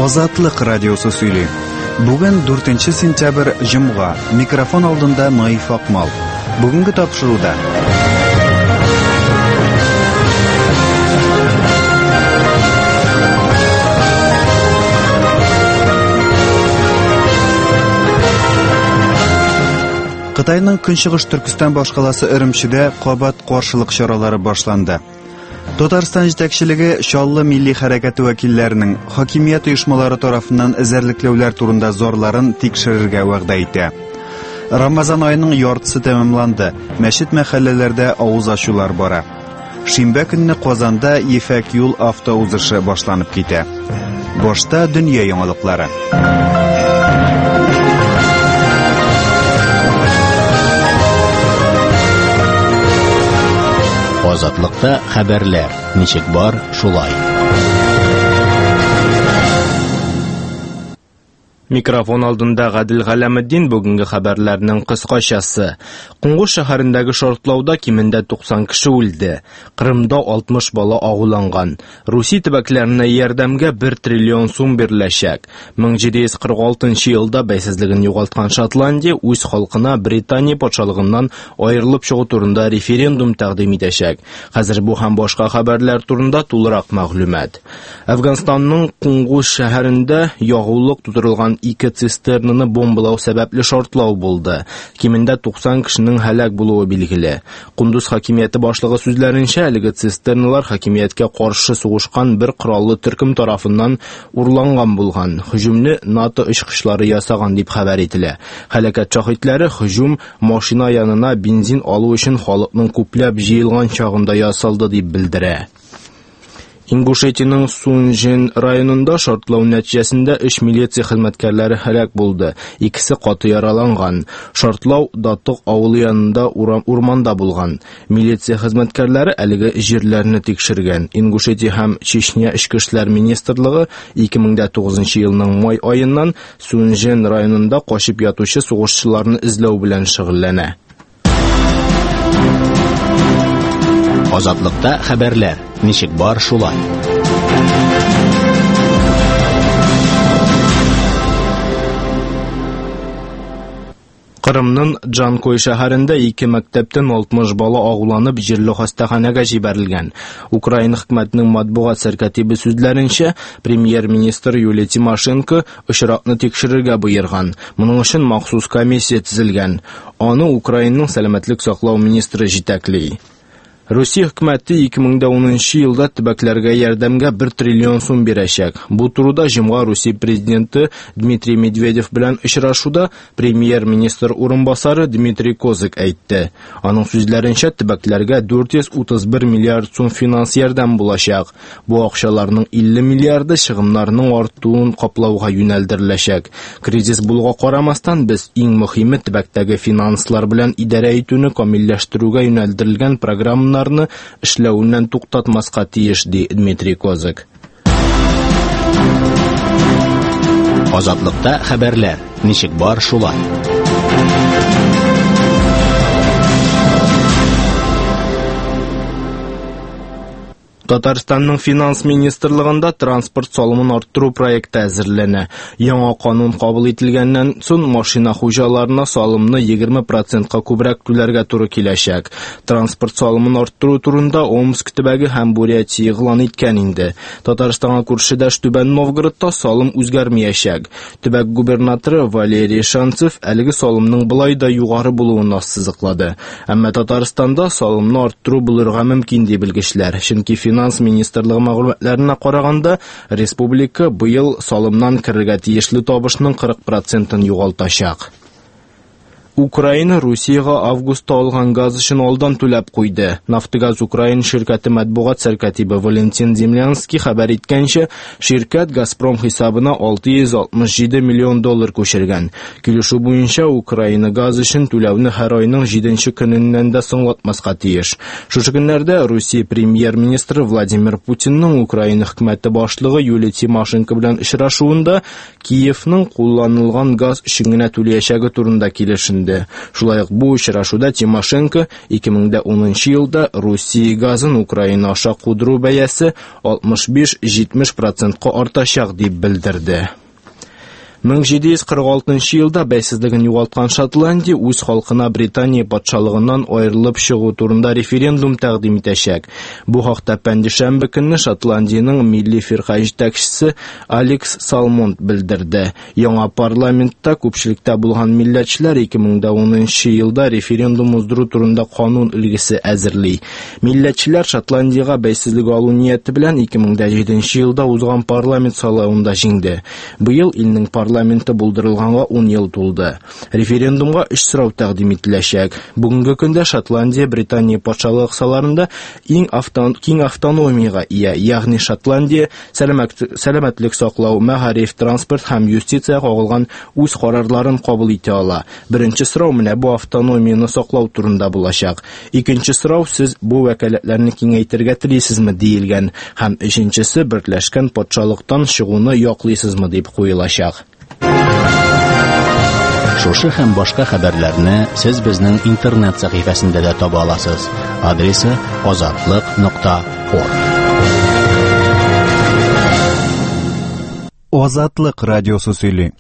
Азатлык радиосы сөйли. Бүген 4 сентябрь җомга. Микрофон алдында Наиф Акмал. Бүгенге тапшыруда Кытайның Көнчыгыш Түркстан башкаласы Өремчедә кабат каршылык чаралары башланды. Татарстан җитәкчелеге Чаллы милли хәрәкәте вәкилләренең хакимият оешмалары тарафыннан эзәрлекләүләр турында зарларын тикшерергә вәгъдә итә. Рамазан аеның яртысы тәмамланды. Мәчет мәхәлләләрдә авыз ачулар бара. Шимбә көнне Казанда Ефәк юл автоузышы башланып китә. Башта дөнья яңалыклары. Азатлыкта хәбәрләр. Ничек бар, шулай. Микрофон алдында Гадил Галәметдин бүгенге хәбәрләрнең кыскачасы. Куңгуш шәһәрендәге шартлауда кимендә 90 кеше үлде. Кырымда 60 бала агуланган. Русия төбәкләренә ярдәмгә 1 триллион сум биреләчәк. 1746 елда бәйсезлеген югалткан Шотландия үз халкына Британия патшалыгыннан аерылып чыгу турында референдум тәкъдим итәчәк. Хәзер бу һәм башка хәбәрләр турында тулырак мәгълүмат. Әфганстанның Куңгуш шәһәрендә ягулык тутырылган 2 цистернаны бомбалау сәбәпле шартлау булды. Кимендә 90 кешенең һәлак булуы билгеле. Кундуз хакимияте башлыгы сүзләренчә, әлеге цистерналар хакимияткә каршы сугышкан бер кораллы төркем тарафыннан урланган булган. Һөҗүмне НАТО очкычлары ясаган дип хәбәр ителә. Һәлакәт шаһитләре һөҗүм машина янына бензин алу өчен халыкның күпләп җыелган чагында ясалды дип белдерә. Ингушетиянең Сунжин районында шартлау нәтиҗәсендә 3 милиция хезмәткәрләре һәлак булды. Икесе каты яраланган. Шартлау Датык авылы янында урманда булган. Милиция хезмәткәрләре әлеге җирләрне тикшергән. Ингушетия һәм Чечня эчке эшләр министрлыгы 2009 елның май аеннан Сунжин районында качып ятучы сугышчыларны эзләү белән шөгыльләнә. Азатлыкта хәбәрләр. Ничек бар, шулай. Кырымның Джанкой шәһәрендә 2 мәктәптән 60 бала агуланып җирле хастаханәгә җибәрелгән. Украина хөкүмәтенең матбугат сәркәтибе сүзләренчә, премьер-министр Юлия Тимошенко очракны тикшерергә боерган. Моның өчен махсус комиссия төзелгән. Аны Украинаның сәламәтлек саклау министры җитәкли. Русия хөкүмәте 2010 елда төбәкләргә ярдәмгә 1 триллион сум бирәчәк. Бу турыда җомга Русия президенты Дмитрий Медведев белән очрашуда премьер-министр урынбасары Дмитрий Козык әйтте. Аның сүзләренчә, төбәкләргә 431 миллиард сум финанс ярдәм булачак. Бу акчаларның 50 миллиарды чыгымнарның артуын каплауга юнәлдереләчәк. Кризис булуга карамастан, без иң мөһиме төбәктәге финанслар белән идарә итүне камилләштерүгә юнәлдерелгән программалар эшләүеннән туктатмаска тиеш, ди Дмитрий Козык. Азатлыкта хәбәрләр. Ничек бар, шулай. Татарстанның финанс министрлыгында транспорт салымын арттыру проекты әзерләнә. Яңа канун кабул ителгәннән соң машина хуҗаларына салымны 20%-ка күбрәк түләргә туры киләчәк. Транспорт салымын арттыру турында Омск төбәге һәм Бурятия игълан иткән инде. Татарстанга күршедәш Түбән Новгородта салым үзгәрмәячәк. Төбәк губернаторы Валерий Шанцев әлеге салымның былай да югары булуын ассызыклады. Әмма Татарстанда салымны арттыру булырга мөмкин дип белгечләр. Чөнки финанс министрлыгы мәгълүматларына караганда, республика быел салымнан керергә тиешле табышның 40%-ын югалтачак. Украина Русияга августта алган газ өчен алдан түләп куйды. Нафтогаз Украина ширкәте матбугат сәркәтибе Валентин Землянский хәбәр иткәнчә, ширкәт Газпром хисабына 667 миллион доллар күчергән. Килешү буенча Украина газ өчен түләүне һәр айның 7нче көненнән дә соңлатмаска тиеш. Шушы көннәрдә Русия премьер-министры Владимир Путинның Украина хөкүмәте башлыгы Юлия Тимошенко белән очрашуында Киевның кулланылган газ өчен генә түләячәге турында килешү төшенде. Шулай ук бу очрашуда Тимошенко 2010 елда Россия газын Украина аша кудыру бәясе 65-70% артачак дип белдерде. 1746 елда бәйсезлеген югалткан Шотландия үз халкына Британия патшалыгыннан аерылып чыгу турында референдум тәкъдим итәчәк. Бу хакта пәнҗешәмбе көнне Шотландиянең милли фирка җитәкчесе Алекс Салмонд белдерде. Яңа парламентта күпчелектә булган милләтчеләр 2010 елда референдум уздыру турында канун илгесе әзерли. Милләтчеләр Шотландиягә бәйсезлек алу нияте белән 2007 елда узган парламент сайлауында җиңде. Быел илнең парламенты булдырылганга 10 ел тулды. Референдумга 3 сорау тәкъдим ителәчәк. Бүгенге көндә Шотландия Британия патшалык саларында киң автономиягә ия, ягъни Шотландия сәламәтлек саклау, мәгариф, транспорт һәм юстиция кагылган үз карарларын кабул итә ала. Беренче сорау менә бу автономияны саклау турында булачак. Икенче сорау сез бу вәкаләтләрне киңәйтергә телисезме диелгән һәм өченчесе берләшкән патшалыктан чыгуны яклыйсызмы дип куелачак. Шушы һәм башка хәбәрләрне сез безнең интернет сәхифәсендә дә таба аласыз. Адресы azatlык.org. Азатлык радиосы сөйли.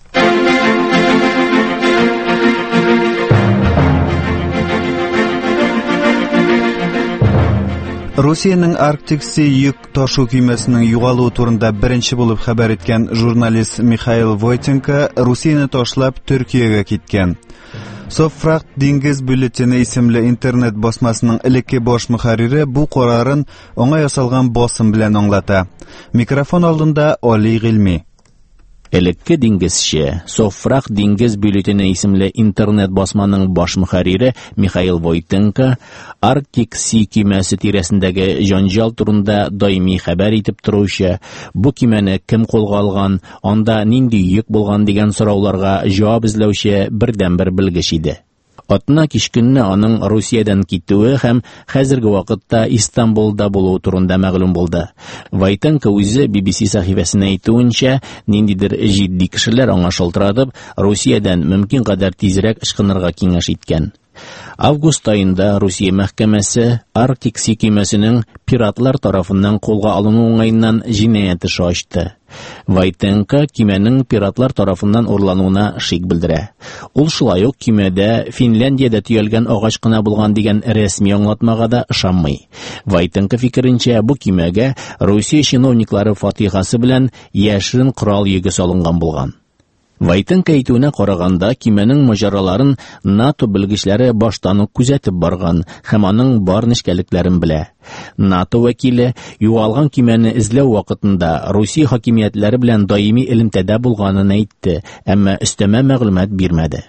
Россиянең Арктик Си йөк ташу көймәсенең югалуы турында беренче булып хәбәр иткән журналист Михаил Войтенко Россияны ташлап Төркиягә киткән. Софракт диңгез бюллетены исемле интернет басмасының элекке баш мөхәррире бу карарын аңа ясалган басым белән аңлата. Микрофон алдында Али Гыйльми. Элекке диңгезче, Софракт диңгез бюллетены исемле интернет басманың баш мөхәррире Михаил Войтенко Арктик Си көймәсе тирәсендәге җанҗал турында даими хәбәр итеп торучы, бу көймәне кем кулга алган, анда нинди йөк булган дигән сорауларга җавап эзләүче бердәнбер белгеч иде. Атна кичкөнне аның Россиядән китүе һәм хәзерге вакытта Истанбулда булуы турында мәгълүм булды. Войтенко үзе BBC сәхифәсенә әйтүенчә, ниндидер җитди кешеләр аңа шалтыратып, Россиядән мөмкин кадәр тизрәк ычкынырга киңәш иткән. Август айында Россия мәхкәмәсе Арктик Си көймәсенең пиратлар тарафыннан кулга алыну уңайыннан җинаять эше ачты. Войтенко көймәнең пиратлар тарафыннан урлануына шик белдерә. Ул шулай ук көймәдә Финляндиядә төялгән агач кына булган дигән рәсми аңлатмага да ышанмый. Войтенко фикеренчә, бу көймәгә Россия чиновниклары фатихасы белән яшерен корал йөге салынган булган. Войтенко әйтүенә караганда, көймәнең маҗараларын НАТО белгечләре баштан ук күзәтеп барган һәм аның бар нечкәлекләрен белә. НАТО вәкиле югалган көймәне эзләү вакытында Россия хакимиятләре белән даими элемтәдә булганын әйтте, әмма өстәмә мәгълүмат бирмәде.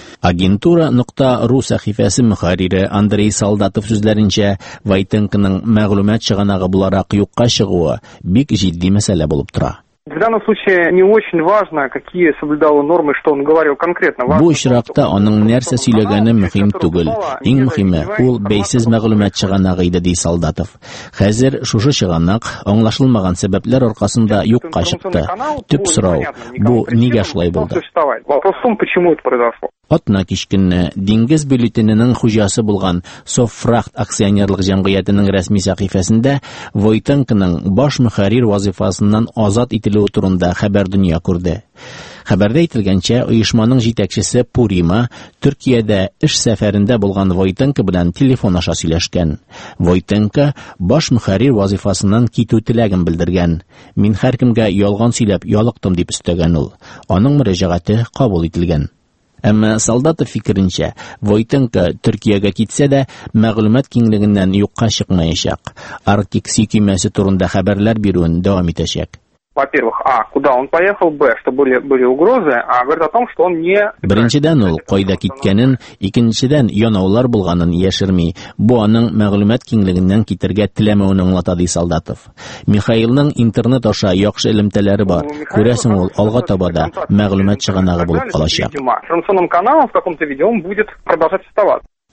Агентура.ру сәхифәсе мөхәррире Андрей Солдатов сүзләренчә, Войтенконың мәгълүмат чыганагы буларак юкка чыгуы бик җитди мәсьәлә булып тора. В данном случае не очень важно, какие соблюдал нормы, что он говорил конкретно. Бу очракта аның нәрсә сөйләгәне мөһим түгел. Иң мөһиме ул бәйсез мәгълүмат чыганагы иде, ди Солдатов. Хәзер шушы чыганак аңлашылмаган сәбәпләр аркасында юкка чыкты. Төп сорау: бу нигә шулай булды? Вопрос в том, почему это произошло. Атна кичкөнне диңгез бюллетененең хуҗасы булган Софракт акционерлык җәмгыятенең рәсми сәхифәсендә Войтенконың баш мөхәррир вазифасыннан азат ителүе турында хәбәр дөнья күрде. Хәбәрдә әйтелгәнчә, оешманың җитәкчесе Пурима Төркиядә эш сәфәрендә булган Войтенко белән телефон аша сөйләшкән. Войтенко баш мөхәррир вазифасыннан китү теләген белдергән. Мин һәркемгә ялган сөйләп ялыктым дип өстәгән ул. Аның мөрәҗәгате кабул ителгән. Әмма Солдатов фикеренчә, Войтенко Төркиягә китсә дә, мәгълүмат киңлегеннән юкка чыкмаячак. Арктик Си көймәсе турында хәбәрләр бирүен дәвам итәчәк. Во-первых, куда он поехал, что были угрозы, говорит о том, что он не... Беренчедән ул кайда киткәнен, икенчедән янаулар булганын яшерми. Бу аның мәгълүмат киңлегеннән китергә теләмәвен аңлата, ди Солдатов. Михаилның интернет аша яхшы элемтәләре бар. Күрәсең, ул алга таба да мәгълүмат чыганагы булып калачак. Информационным каналом в каком-то виде он будет продолжать оставаться.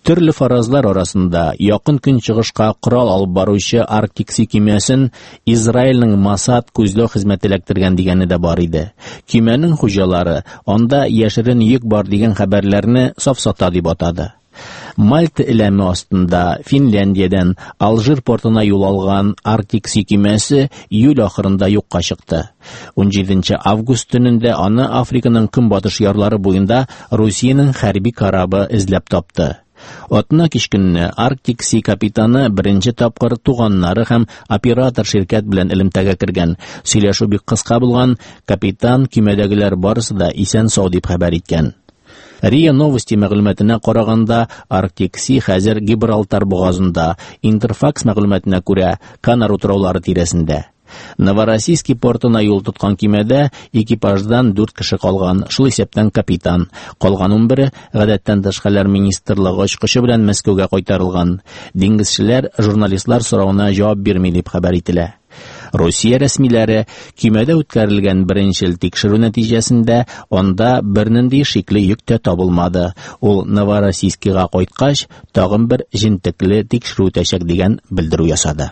Төрле фаразлар арасында якын көнчыгышка корал алып баручы Арктик Си көймәсен Израильнең Масад күзләү хезмәте эләктергән дигәне дә бар иде. Көймәнең хуҗалары анда яшерен йөк бар дигән хәбәрләрне сафсата дип атады. Мальта эләме астында Финляндиядән Алжир портына юл алган Арктик Си көймәсе июль ахырында юкка чыкты. 17 август төнендә аны Африканың көнбатыш ярлары буенда Русиянең хәрби карабы эзләп тапты. Атна кичкенне Арктик Си капитаны беренче тапкыр туганнары һәм оператор ширкәт белән элемтәгә кергән. Сөйләшү бик кыска булган, капитан көймәдәгеләр барысы да исән-сау дип хәбәр иткән. РИА Новости мәгълүматына караганда, Арктик Си хәзер Гибралтар бугазында, Интерфакс мәгълүматына күрә, Канар утраулары тирәсендә. Новороссийский портына юл тоткан көймәдә экипаждан 4 кеше калган, шул исәптән капитан. Калган 11 гадәттән тыш хәлләр министрлыгы ачкычы белән Мәскәүгә кайтарылган. Диңгезчеләр журналистлар соравына җавап бирми дип хәбәр ителә. Россия рәсмиләре көймәдә үткәрелгән беренчел тикшерү нәтиҗәсендә анда бернинди шикле йөк тә табылмады. Ул Новороссийскига кайткач, тагын бер җентекле тикшерү үтәчәк дигән белдерү ясады.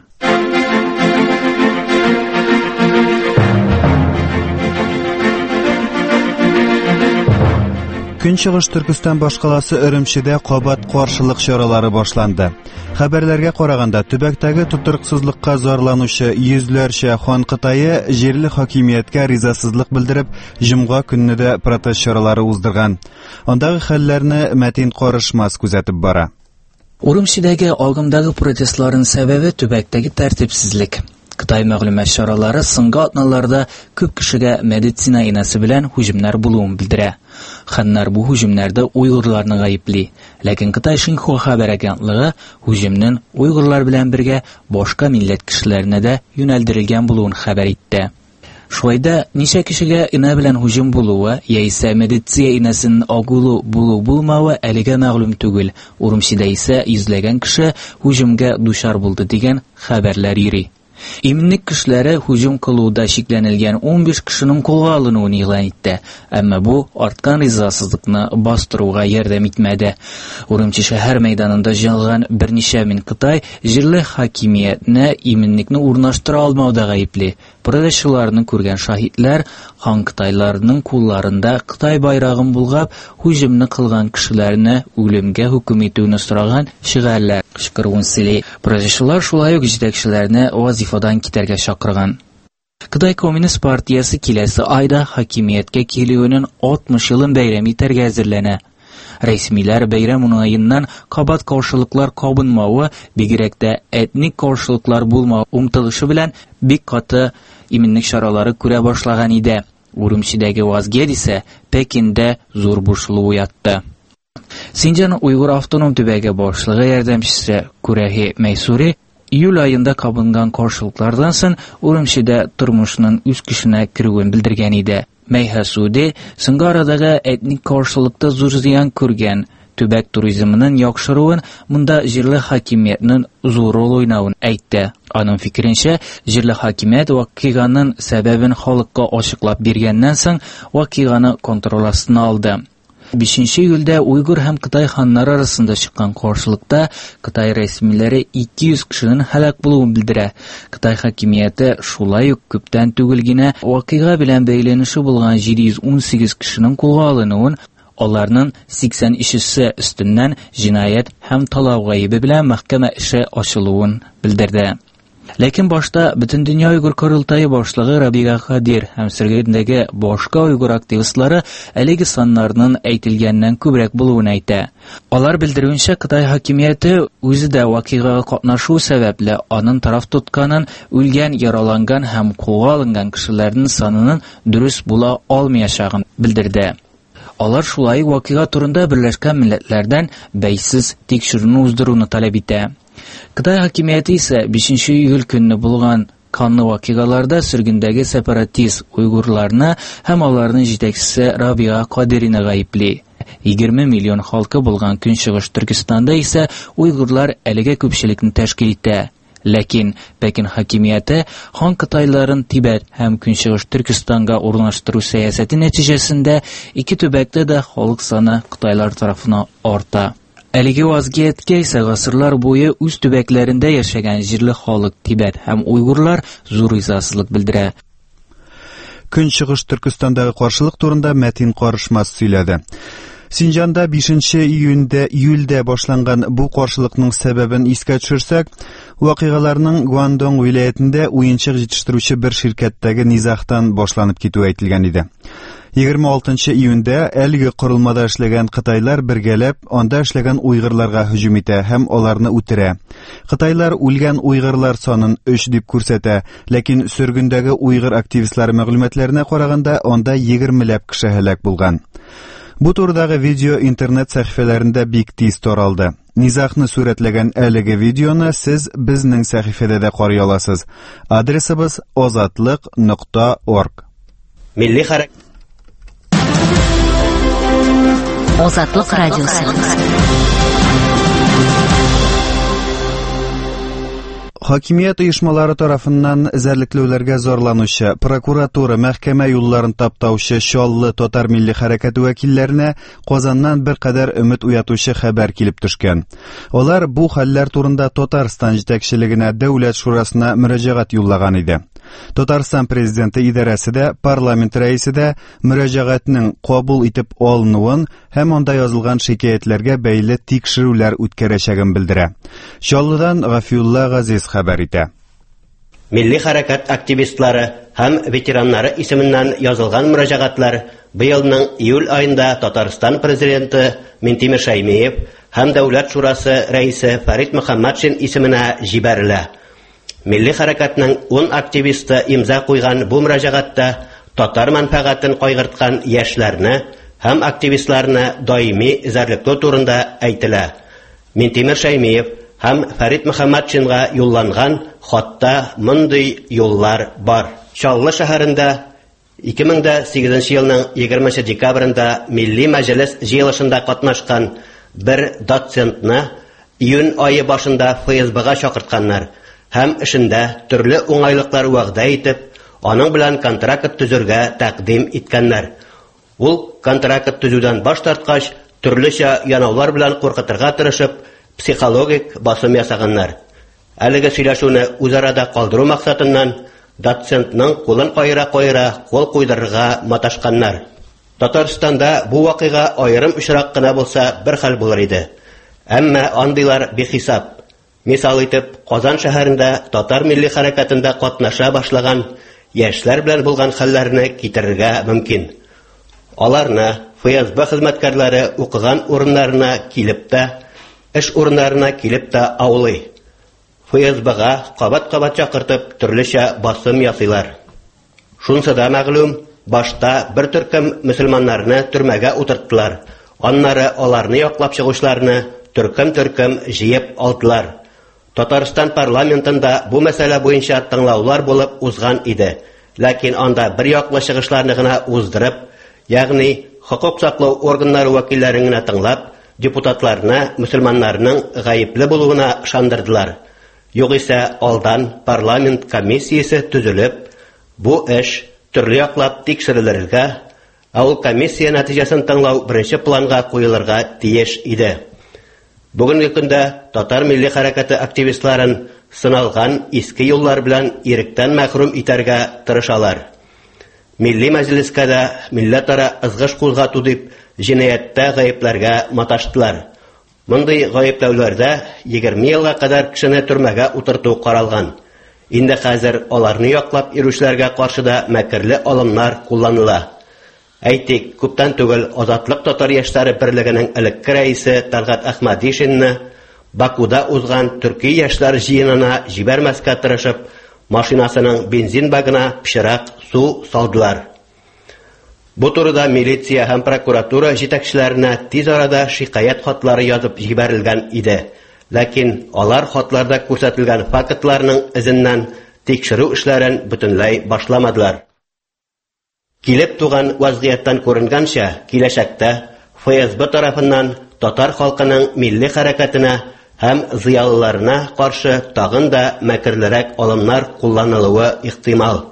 Көнчыгыш Төркстан башкаласы Өремчедә кабат каршылык чаралары башланды. Хәбәрләргә караганда, төбәктәге тутырыксызлыкка зарланучы йөзләрчә хан Кытайы җирле хакимияткә ризасызлык белдереп, җомга көнне дә протест чаралары уздырган. Андагы хәлләрне Мәтин Карышмас күзәтеп бара. Урумчидәге агымдагы протестларның сәбәбе төбәктәге тәртипсезлек. Кытай мәгълүмат чаралары соңгы атналарда күп кешегә медицина инәсе белән һөҗүмнәр булуын белдерә. Ханнар бу һөҗүмнәрдә уйгырларны гаепли, ләкин Кытай Шинхуа хәбәр агентлыгы һөҗүмнең уйгырлар белән бергә башка милләт кешеләренә дә юнәлдерелгән булуын хәбәр итте. Шулайда ничә кешегә инә белән һөҗүм булуы яисә медицина инәсен агулу булмавы әлегә мәгълүм түгел. Урумчидә исә йөзләгән кеше һөҗүмгә дучар булды дигән хәбәрләр йөри. Иминлек кешеләре һүҗүм кылуда шикләнелгән 15 кешенең кулга алынуын игълан итте, әмма бу арткан ризасызлыкны бастыруга ярдәм итмәде. Урумчи шәһәр мәйданында җыелган берничә мең Кытай җирле хакимиятне иминлекне урнаштыра алмауда гаепли. Протестчыларны күргән шаһитлар хан Кытайларның кулларында Кытай байрагын булгап, һүҗүмне кылган кешеләрне үлемгә хөкем итүне сораган шигарлар кычкыруын сөйли. Протестчылар шулай ук җитәкчеләрне вазифадан китәргә чакырган. Кытай Коммунист партиясе киләсе айда хакимияткә килүенең 60 елын бәйрәм итәргә әзерләнә. Рәсмиләр бәйрәм уңаеннан кабат каршылыклар кабынмавы, бигрәк тә этник каршылыклар булмау умтылышы белән бик каты иминлек чаралары күрә башлаган иде. Урумчидәге вазгед исә Пекиндә зур борчылу уятты. Синҗан Уйгыр автоном төбәге башлыгы ярдәмчесе Күрәһи Мәйсури июль айында кабынган каршылыклардан соң Урумчидә тормышның үз көченә керүен белдергән иде. Мәйхәсуди соңгы арадагы этник каршылыкта зур зыян күргән, төбәк туризмының яхшыруын, монда җирле хакимиятның зур роль уйнавын әйтте. Аның фикеренчә, җирле хакимият вакыйганың сәбәбен халыкка ачыклап биргәннән соң вакыйганы контроль астына алды. 5 июльдә Уйгыр һәм Кытай ханнары арасында чыккан каршылыкта Кытай рәсмиләре 200 кешенең һәлак булуын белдерә. Кытай хакимияте шулай ук күптән түгел генә вакыйга белән бәйләнеше булган 718 кешенең кулга алынуын, аларның 83-се өстеннән җинаят һәм талау гаебе белән мәхкәмә эше ачылуын белдерде. Ләкин башта Бөтен дөнья Уйгыр Корылтайы башлыгы Рабига Хадир һәм сөргендәге башка уйгыр активистлары әлеге саннарның әйтелгәннән күбрәк булуын әйтә. Алар белдерүенчә, Кытай хакимияте үзе дә вакыйгага катнашу сәбәпле аның тараф тотканын, үлгән, яраланган һәм кулга алынган кешеләрнең санының дөрес була алмаячагын белдерде. Алар шулай вакыйга турында Берләшкән Милләтләрдән бәйсез тикшерүне уздыруны таләп итә. Кытай хакимияте исә 5 июль көнне булган канлы вакыйгаларда сөргендәге сепаратист уйгырларны һәм аларның җитәкчесе Рабига Кадирины гаепли. 20 миллион халкы булган Көнчыгыш Төркстанда исә уйгырлар әлегә күпчелекне тәшкил итә. Ләкин Пекин хакимияте хан Кытайларын Тибет һәм Көнчыгыш Төркстанга урнаштыру сәясәте нәтиҗәсендә ике төбәктә дә халык саны Кытайлар тарафына арта. Әлеге вазгияткә исә гасырлар буе үз төбәкләрендә яшәгән җирле халык Тибет һәм уйгурлар зур ризасызлык белдерә. Көнчыгыш Төркестандагы каршылык турында Мәтин Карышмас сөйләде. Синҗанда 5 июльдә башланган бу каршылыкның сәбәбен искә төшерсәк, вакыйгаларның Гуандong вилаятендә уенчык җитештерүче бер ширкәттәге низахтан башланып китүе әйтелгән иде. 26 июньдә әлеге корылмада эшләгән кытайлар бергәләп анда эшләгән уйгырларга һөҗүм итә һәм аларны үтерә. Кытайлар үлгән уйгырлар санын 3 дип күрсәтә, ләкин сөргендәге уйгыр активистлары мәгълүматларына караганда анда 20ләп кеше һәлак булган. Бу турдагы видео интернет сәхифәләрендә бик тиз таралды. Низахны сурәтләгән әлеге видеоны сез безнең сәхифәдә дә карый аласыз. Адресыбыз ozatliq.org. Милли хәрәкәт Озатлык радиосы. Хакимият оешмалары тарафыннан эзәрлекләүләргә зарланучы, прокуратура, мәхкәмә юлларын таптаучы Чаллы татар милли хәрәкәте вәкилләренә Казаннан бер кадәр өмет уятучы хәбәр килеп төшкән. Алар бу хәлләр турында Татарстан җитәкчелегенә, Дәүләт шурасына мөрәҗәгать юллаган иде. Татарстан президенты идарәсе дә, парламент рәисе дә мөрәҗәгатьнең кабул итеп алынуын һәм анда язылган шикаятьләргә бәйле тикшерүләр үткәрәчәген белдерә. Чаллыдан Гафиулла Газиз хәбәр итә. Милли хәрәкәт активистлары һәм ветераннары исеменнән язылган мөрәҗәгатлар быелның июль айында Татарстан президенты Минтимер Шәймиев һәм Дәүләт шурасы рәисе Фәрит Мөхәммәтшин исеменә җибәрелә. Милли хәрәкәтнең 10 активисты имза куйган бу мөрәҗәгатьтә татар мәнфәгатен кайгырткан яшьләрне һәм активистларны даими эзәрлекләү турында әйтелә. Минтимер Шәймиев һәм Фәрит Мөхәммәтшинга юлланган хатта мондый юллар бар. Чаллы шәһәрендә 2008 елның 20 декабрендә Милли мәҗлес җыелышында катнашкан бер доцентны июнь айы башында ФСБга чакыртканнар һәм эшендә төрле уңайлыклар вәгъдә итеп, аның белән контракт төзергә тәкъдим иткәннәр. Ул контракт төзүдән баш тарткач, төрлечә янаулар белән куркытырга тырышып, психологик басым ясаганнар. Әлеге сөйләшүне үзарада калдыру максатыннан доцентның кулын кайыра-кайыра кол куйдырырга маташканнар. Татарстанда бу вакыйга аерым очрак кына булса бер хәл булыр иде. Әмма андыйлар бихисап. Мисал итеп, Казан шәһәрендә татар милли хәрәкәтендә катнаша башлаган яшьләр белән булган хәлләрне китерергә мөмкин. Аларны ФСБ хезмәткәрләре укыган урыннарына килеп тә, эш урыннарына килеп тә аулый. ФСБга кабат-кабат чакыртып төрлечә басым ясыйлар. Шунсы да мәгълүм, башта бер төркем мөселманнарны төрмәгә утырттылар. Аннары аларны яклап чыгучыларны төркем җыеп алдылар. Татарстан парламентында бу мәсьәлә буенча тыңлаулар булып узган иде. Ләкин анда бер яклы чыгышларны гына уздырып, ягъни хокук саклау органнары вәкилләрен генә тыңлап, депутатларны мөселманнарның гаепле булуына шандырдылар. Югыйсә алдан парламент комиссиясе төзелеп, бу эш төрле яклап тикшерелергә, ул комиссия нәтиҗәсен тыңлау беренче планга куелырга тиеш иде. Бүгенге көндә татар милли хәрәкәте активистларын сыналган иске юллар белән иректән мәхрүм итәргә тырышалар. Милли мәҗлескә дә милләтара ызгыш кузгату дип җинаяттә гаепләргә маташтылар. Мондый гаепләүләрдә 20 елга кадәр кешене төрмәгә утырту каралган. Инде хәзер аларны яклап йөрүчеләргә каршы да мәкерле алымнар кулланыла. Әйтик, күптән түгел Азатлык татар яшьләре берлегенең элекке рәисе Талгат Әхмәдишинны Бакуда узган төрки яшьләр җыенына җибәрмәскә тырышып, машинасының бензин багына пычрак су салдылар. Бу турыда милиция һәм прокуратура җитәкчеләренә тиз арада шикаят хатлары язып җибәрелгән иде. Ләкин алар хатларда күрсәтелгән фактларның изеннән тикшерү эшләрен бөтенләй башламадылар. Килеп туган вазгыяттан күренгәнчә, киләчәктә ФСБ тарафыннан татар халкының милли хәрәкәтенә һәм зыялыларына каршы тагын да мәкерлерәк алымнар кулланылуы ихтимал.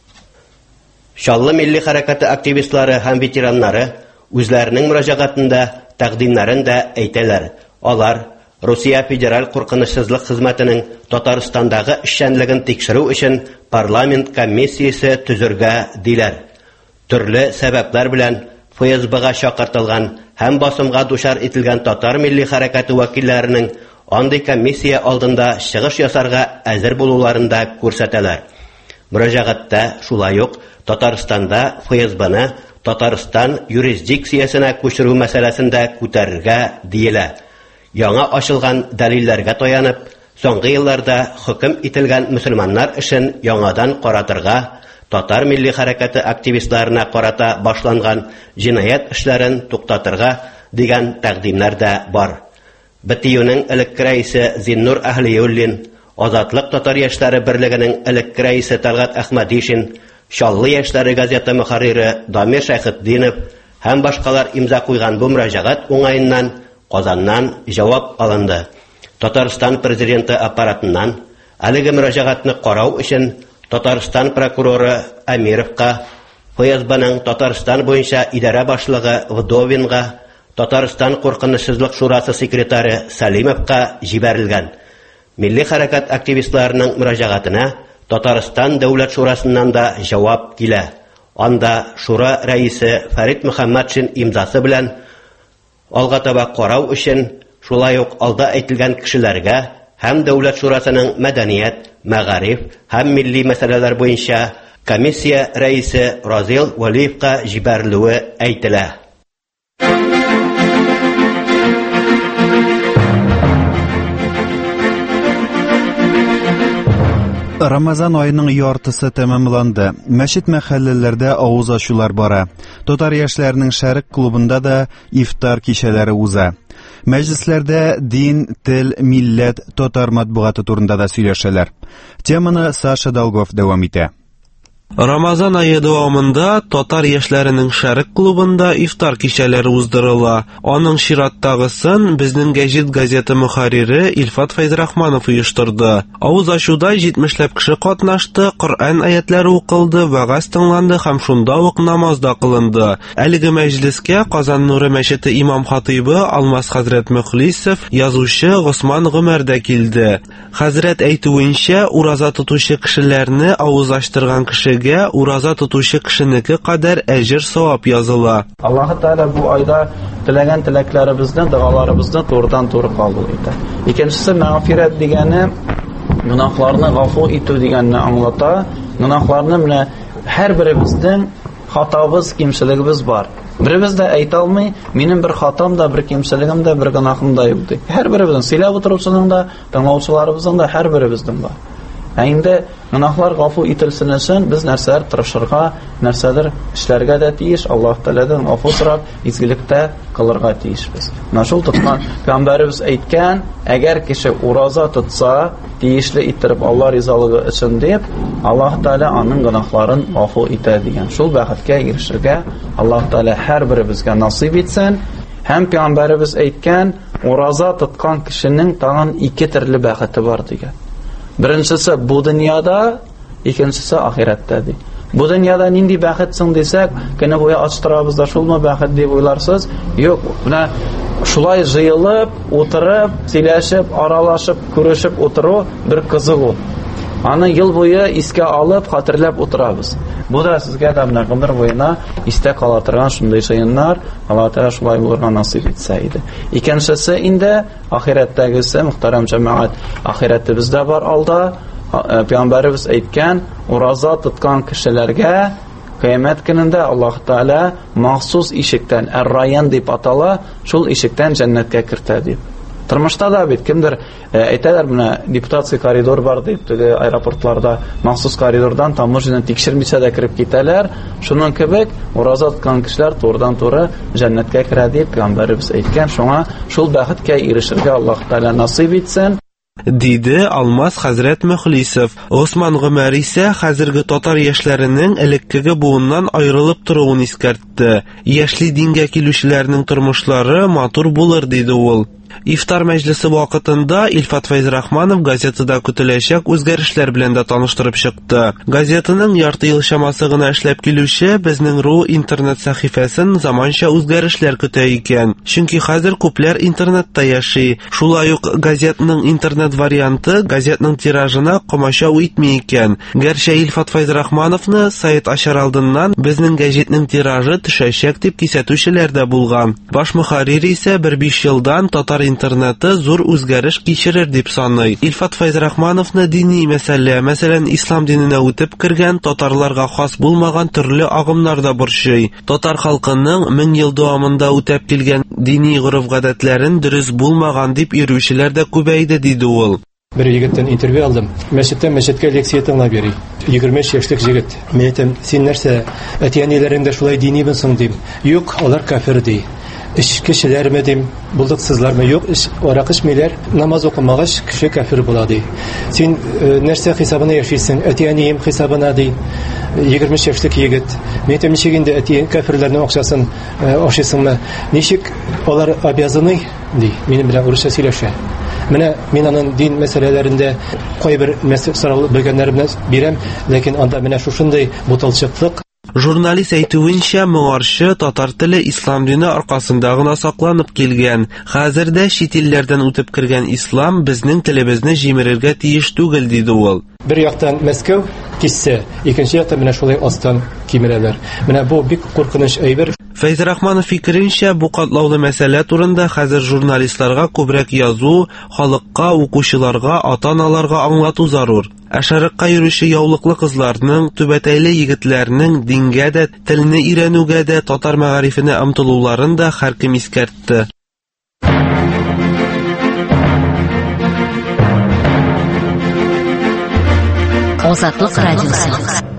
Чаллы милли хәрәкәте активистлары һәм ветераннары үзләренең мөрәҗәгатендә тәкъдимнәрен дә әйтәләр. Алар Русия федераль куркынычсызлык хезмәтенең Татарстандагы эшчәнлеген тикшерү өчен парламент комиссиясе төзергә диләр. Төрле сәбәпләр белән ФСБга чакыртылган һәм басымга дучар ителгән Татар милли хәрәкәте вәкилләренең андый комиссия алдында чыгыш ясарга әзер булуларында күрсәтәләр. Мөрәҗәгатьтә шулай ук Татарстанда ФСБны Татарстан юрисдикциясенә күчерү мәсьәләсендә күтәрергә диелә. Яңа ачылган дәлилләргә таянып, соңгы елларда хөкем ителгән мөселманнар эшен яңадан каратырга, Татар милли хәрәкәте активистларына карата башланган җинаят эшләрен туктатырга дигән тәкъдимнәр дә бар. БТЮның элекке рәисе Зиннур Әһлиуллин, Азатлык татар яшьләре берлегенең элекке рәисе Талгат Әхмәдишин, Шаллы яшьләре газеты мөхәррире Дамир Шәйхетдинов һәм башкалар имза куйган бу мөрәҗәгать уңаеннан Казаннан җавап алынды. Татарстан президенты аппаратыннан әлеге мөрәҗәгатьне карау өчен Татарстан прокуроры Әмировка, ФСБның Татарстан буенча идарә башлыгы Вдовинга, Татарстан куркынычсызлык шурасы секретаре Салимовка җибәрелгән. Милли хәрәкәт активистларының мөрәҗәгатенә Татарстан дәүләт шурасыннан да җавап килә. Анда шура рәисе Фәрит Мөхәммәтшин имзасы белән алга таба карау өчен шулай ук алда әйтелгән кешеләргә һәм дәүләт шурасының мәдәният, мәгариф һәм милли мәсьәләләр буенча комиссия рәисе Разил Валиевка җибәрелүе әйтелә. Рамазан айының яртысы тәмамланды. Мәчет мәхәлләләрдә авыз ачулар бара. Татар яшьләренең Шәрык клубында да ифтар кичәләре уза. Мәҗлесләрдә дин, тел, милләт, татар матбугаты турында да сөйләшәләр. Теманы Саша Долгов дәвам итә. Рамазан айы дәвамында Татар яшьләренең Шәрык клубында ифтар кичәләре уздырыла. Аның чираттагысын безнең Гәҗит газеты мөхәррире Илфат Фәйзрахманов оештырды. Авыз ачуда 70ләп кеше катнашты, Коръән аятләре укылды, вәгазь тыңланды һәм шунда ук намаз да кылынды. Әлеге мәҗлескә Казан Нуры мәчете имам-хатибы Алмаз хәзрәт Мөхлисов, язучы Госман Гомәр дә килде. Хәзрәт әйтүенчә, ураза тотучы кешеләрне авыз ачтырган кеше ураза тотучы кешенеке кадәр әҗер савап языла. Аллаһ Тәала бу айда теләгән теләкләребезне, дуаларыбызны турыдан-туры кабул итә. Икенчесе мәгъфирәт дигәне гөнаһларны гафу итү дигәнне аңлата. Гөнаһларны менә һәрберебезнең хатабыз, кимчелегебез бар. Беребез дә әйтә алмый, минем бер хатам да, бер кимчелегем дә, бер гөнаһым да юк ди. Һәрберебезнең сөйләп утыручының да, тыңлаучыларыбызның да һәрберебезнең бар. Инде гөнаһлар гафу ителсен өчен без нәрсәләр тырышырга, нәрсәләр эшләргә дә тиеш, Аллаһ Тәаләдән гафу сорап, изгелектә кылырга тиешбез. Менә шул тоткан Пәйгамбәрбез әйткән, әгәр кеше ураза тотса, тиешле иттереп Алла ризалыгы өчен дип, Аллаһ Тәалә аның гөнаһларын гафу итә дигән. Шул бәхеткә ирешергә Аллаһ Тәалә һәрберебезгә насыйп итсен. Һәм Пәйгамбәрбез әйткән, ураза тоткан кешенең тагын 2 төрле бәхете бар дигән. Беренчесе бу дөньяда, икенчесе ахирәттә ди. Бу дөньяда нинди бәхет соң дисәк, көне буе ачтырабыз да шулмы бәхет дип уйларсыз? Юк, менә шулай җыелып, утырып, сөйләшеп, аралашып, күрешеп утыру бер кызык. Аны ел буе искә алып, хәтерләп утырабыз. Бу да сезгә дә менә гомер буена истә кала торган шундый җыеннар, Аллаһ Тәала шулай булырга насыйп итсә иде. Икенчесе инде ахирәттәгесе, мөхтәрәм җәмәгать, ахирәтебездә бар алда. Пәйгамбәрбез әйткән, ураза тоткан кешеләргә кыямәт көнендә Аллаһ Тәала махсус ишектән, Ар-Райян дип атала, шул ишектән җәннәткә кертә дип. Тормышта да бит кемдер әйтәләр, менә депутация коридор бар дип, теге аэропортларда махсус коридордан таможняны тикшермичә дә кирип китәләр. Шуның кебек ураза тоткан кешеләр турыдан-туры җәннәткә керә дип Пәйгамбәрбез әйткән. Шуңа шул бәхеткә ирешергә Аллаһ Тәала насыйп итсен. Диде Алмаз хәзрәт Мөхлисов. Госман Гомәр исә хәзерге татар яшьләренең элеккеге буыннан аерылып торуын искәртте. Яшьли дингә килүчеләрнең тормышлары матур булыр диде ул. Ифтар мәҗлесе вакытында Илфат Файзрахманов газетада көтеләчәк үзгәрешләр белән дә таныштырып чыкты. Газетаның ярты ел чамасы гына эшләп килүче Безнең РУ интернет сәхифәсен заманча үзгәрешләр көтә икән. Чөнки хәзер күпләр интернетта яши. Шулай ук газетаның интернет варианты газетаның тиражына комачау итми икән. Гәрчә Илфат Файзрахмановны сайт ачар алдыннан безнең газетаның тиражы төшәчәк дип кисәтүчеләр дә булган. Баш мөхәррир исә 1-5 елдан татар интернеты зур үзгәреш кичерер дип саный. Илфат Файзрахмановны дини мәсьәлә, мәсәлән, ислам диненә үтеп кергән татарларга хас булмаган төрле агымнар да борчый. Татар халкының 1000 ел дәвамында үтәп килгән дини гореф-гадәтләрен дөрес булмаган дип йөрүчеләр дә күбәйде, диде ул. Bir егеттен интервью алдым. Мәчеткә лекция тыңлап йөри. 23 яшьлек җегет. Мен әйтәм, син нәрсә, әти-әниләрең дә шулай динибен соң дим. Юк, алар кафир ди. Кешеләрме дим, булдыксызлармы? Юк, арак эчмиләр, намаз укымагач кеше кафир була ди. Син нәрсә хисабына яшисең? Әти-әнием хисабына ди. 23 яшьлек егет. Мен әйтәм, ничек инде әти кафирләрнең акчасын ашыйсыңмы? Ничек алар обязаны ди. Минем белән урысча сөйләшә. Менә мин аның дин мәсьәләләрендә кайбер сораулы белгәннәремне бирәм, ләкин анда менә шушындай буталчыклык. Журналист әйтүенчә, моңарчы татар теле ислам дине аркасында гына сакланып килгән. Хәзердә чит илләрдән үтеп кергән ислам безнең телебезне җимерергә тиеш түгел, диде ул. Bir яктан Мәскәү кисә, икенче яктан менә шулай астан кимерәләр. Менә бу бик куркыныч әйбер. Файзрахманов фикеренчә, бу катлаулы мәсьәлә турында хәзер журналистларга күбрәк язу, халыкка, укучыларга, ата-аналарга аңлату зарур. Шәрыкка йөрүче яулыклы кызларның, түбәтәйле егетләрнең дингә дә, телне өйрәнүгә дә, татар мәгарифенә омтылуларын да һәркем искәртте. Азатлык радиосы.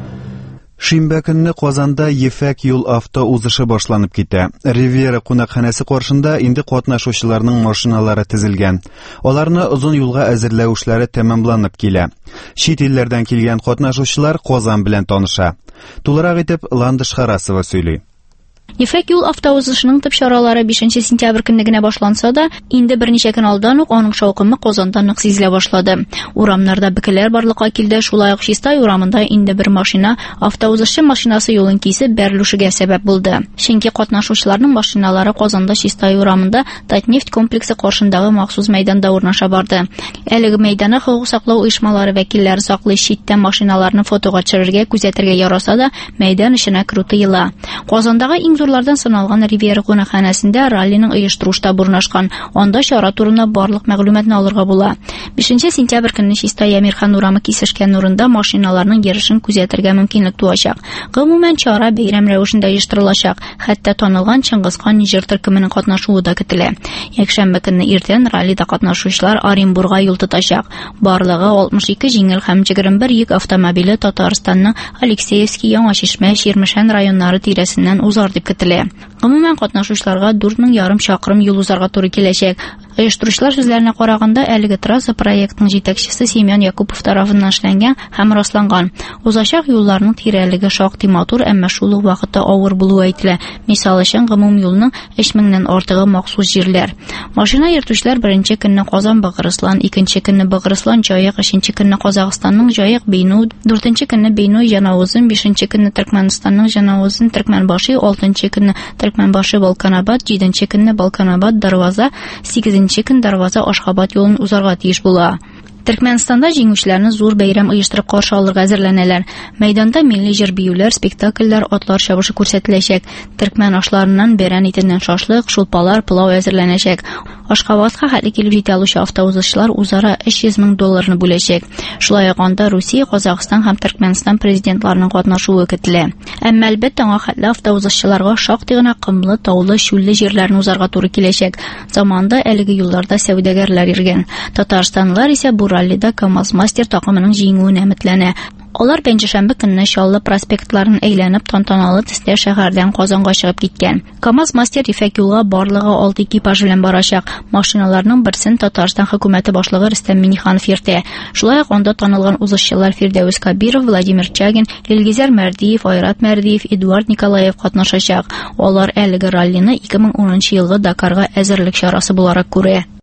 Шимбә көнне Казанда Ефәк юл авто узышы башланып китә. Ривьера кунакханәсе каршында инде катнашучыларның машиналары тезелгән. Аларны озын юлга әзерләү эшләре тәмамланып килә. Чит илләрдән килгән катнашучылар Казан белән таныша. Тулырак итеп Ландыш Харасова сөйли. Ефәк юл автоузышының төп чаралары 5 сентябрь көнне генә башланса да, инде берничә көн алдан ук аның шаукымы Казанда нык сизелә башлады. Урамнарда бөкеләр барлыкка килде, шулай ук Чистай урамында инде бер машина, автоузышы машинасы юлын кисеп бәрелүшегә сәбәп булды. Чөнки катнашучыларның машиналары Казанда Чистай урамында Татнефть комплексы каршындагы махсус мәйданда урнаша барды. Әлеге мәйданны хокук саклау оешмалары вәкилләре саклый, читтән машиналарны фотога төшерергә, күзәтергә яраса да, мәйдан эченә керү тыела. Казандагы иң зурлардан саналган Ривьера кунакханәсендә раллиның оештыру штабы урнашкан. Анда чара турында барлык мәгълүматны алырга була. 5 сентябрь көнне Чистай Әмирхан урамы кисешкән урында машиналарның йөришен күзәтергә мөмкинлек туачак. Гомумән чара бәйрәм рәвешендә оештырылачак. Хәтта танылган Чингисхан Нижер төркеменең катнашуы да көтелә. Якшәмбе көнне иртән раллида катнашучылар Оренбурга юл тотачак. Барлыгы 62 җиңел һәм 21 йөк автомобиле Татарстанның Алексеевский, Яңа Чишмә, Ширмешән районнары тирәсеннән узар дип көтелә. Гомумән катнашучыларга 4500 чакрым юл узарга туры киләчәк. Оештыручылар сүзләренә караганда, әлеге трасса проектның җитәкчесе Семен Якупов тарафыннан эшләнгән һәм расланган. Узачак юлларның тирәлеге шактый матур, әмма шул ук вакытта авыр булуы әйтелә. Мисал өчен, гомум юлның 3000ннән артыгы махсус җирләр. Машина йөртүчеләр беренче көнне Казан-Богырыслан, икенче көнне Богырыслан-Җаек, өченче көнне Казакъстанның Җаек-Бейну, дөртенче көнне Бейну-Җанавузын, бишенче көнне Төркмәнстанның Җанавузын, Төркмәнбашы, алтынчы көнне Төркмәнбашы Балканабад, 7нче көнне Балканабад Дарваза, 8нче көн Дарваза Ашхабад юлын узарга тиеш була. Төркмәнстанда җиңүчеләрне зур бәйрәм оештырып каршы алырга әзерләнәләр. Мәйданда милли җыр биюләр, спектакльләр, атлар чабышы күрсәтеләчәк. Төркмән ашларыннан бәрән итеннән шашлык, шулпалар, пылау әзерләнәчәк. Ашхабадка хәтле килеп җитә алучы автоузышчылар үзара $300,000 бүләчәк. Шулай ук анда Русия, Казакъстан һәм Төркмәнстан президентларының катнашуы көтелә. Әмма әлбәттә аңа хәтле автоузышчыларга шактый гына кымлы, таулы, чүлле җирләрне узарга туры киләчәк. Заманда әлеге юлларда сәүдәгәрләр йөргән. Татарстанлылар исә бу раллида КамАЗ-Мастер такымының җиңүенә өметләнә. Алар пәнҗешәмбе көнне Чаллы проспектларын әйләнеп тантаналы төстә шәһәрдән Казанга чыгып киткән. КамАЗ-Мастер Ефәк юлга барлыгы 6 экипаж белән барачак. Машиналарның берсен Татарстан хөкүмәте башлыгы Рөстәм Миңнеханов йөртә. Шулай ук анда танылган узышчылар Фирдәүс Кабиров, Владимир Чагин, Илгизәр Мәрдиев, Айрат Мәрдиев, Эдуард Николаев катнашачак. Алар әлеге раллины 2010 елгы Дакарга әзерлек чарасы буларак күрә.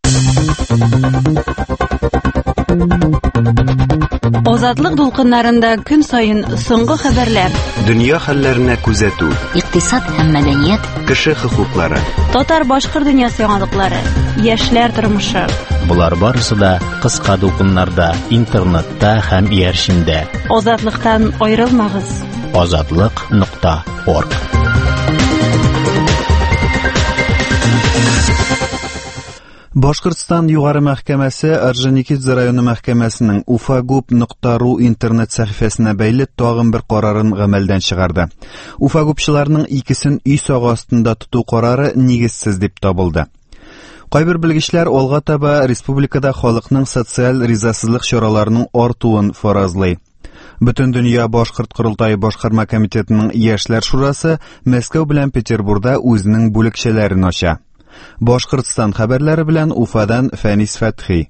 Азатлык дулкыннарында көн сайын соңгы хәбәрләр. Дөнья хәлләренә күзәтү. Икътисад һәм мәдәният. Кеше хокуклары. Татар-башкорт дөньясы яңалыклары. Яшьләр тормышы. Булар барысы да кыска дулкыннарда, интернетта һәм иярчендә. Азатлыктан аерылмагыз. Azatlyk.org. Башкортстан югары мәхкәмәсе Орджоникидзе районы мәхкәмәсенең ufagub.ru интернет сәхифәсенә бәйле тагын бер карарын гамәлдән чыгарды. Уфагубчыларның икесен өй сагы астында тоту карары нигезсез дип табылды. Кайбер белгечләр алга таба республикада халыкның социаль ризасызлык чараларының артуын фаразлый. Бөтен дөнья башкорт курултайы башкарма комитетының яшьләр шурасы Мәскәү белән Петербургда үзенең бүлекчәләрен ача. Башкортстан хәбәрләре белән Уфадан Фәнис Фәтхи.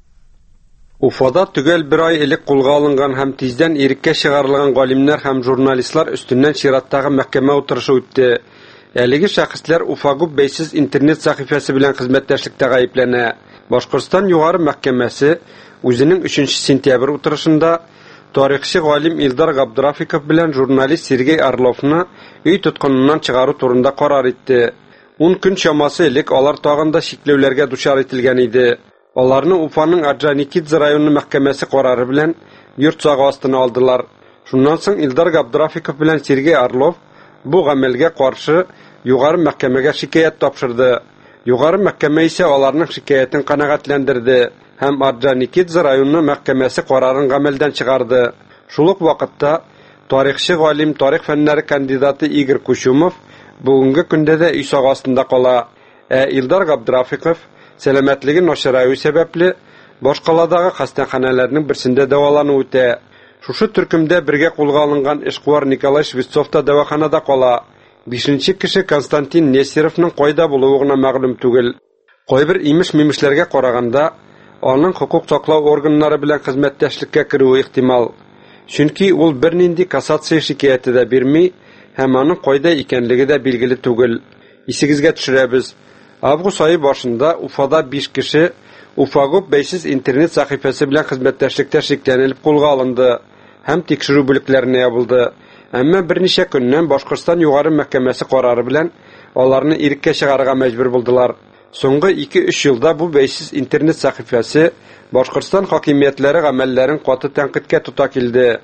Уфада төгәл бер ай элек кулга алынган һәм тиздән иреккә чыгарылган галимнәр һәм журналистлар өстеннән чираттагы мәхкәмә утырышы үтте. Әлеге шәхесләр Уфагуб бәйсез интернет сәхифәсе белән хезмәттәшлектә гаепләнә. Башкортстан югары мәхкәмәсе үзенең 3 сентябрь утырышында тарихчы галим Илдар Габдрафиков белән журналист Сергей Орловны өй тоткыныннан чыгару турында карар итте. 10 көн чамасы элек алар тагында шикләүләргә дучар ителгән иде. Аларны Уфаның Орджоникидзе районы мәхкәмәсе карары белән йорт сагы астына алдылар. Шуннан соң Илдар Габдрафиков белән Сергей Орлов бу гамәлгә каршы югары мәхкәмәгә шикаят тапшырды. Югары мәхкәмә исә аларның шикаятен канәгатьләндерде һәм Орджоникидзе районы мәхкәмәсе карарын гамәлдән чыгарды. Шул ук вакытта тарихчы галим, тарих фәннәре кандидаты Игорь Кучумов бүгенге көндә дә өй сагы астында кала. Илдар Габдрафиков сәламәтлеге начараю сәбәпле башкаладагы хастаханәләрнең берсендә дәвалану үтә. Шушы төркемдә бергә кулга алынган эшкуар Николай Швецов та дәваханада кала. 5нче кеше Константин Несеровның кайда булуы гына мәгълүм түгел. Кайбер имеш-мимешләргә караганда, аның хукук саклау органнары белән хезмәттәшлеккә керүе ихтимал. Чөнки ул бернинди кассация шикаяте дә бирми, һәм аның кайда икәнлеге дә билгеле түгел. Исегезгә төшерәбез. Август айы башында Уфада 5 кеше Уфагуб бәйсез интернет сәхифәсе белән хезмәттәшлектә шикләнелеп кулга алынды һәм тикшерү бүлекләренә ябылды. Әмма берничә көннән Башкортстан югары мәхкәмәсе карары белән аларны иреккә чыгарырга мәҗбүр булдылар. Соңгы 2-3 елда бу бәйсез интернет сәхифәсе Башкортстан хакимиятләре гамәлләрен каты тәнкыйтькә тута килде.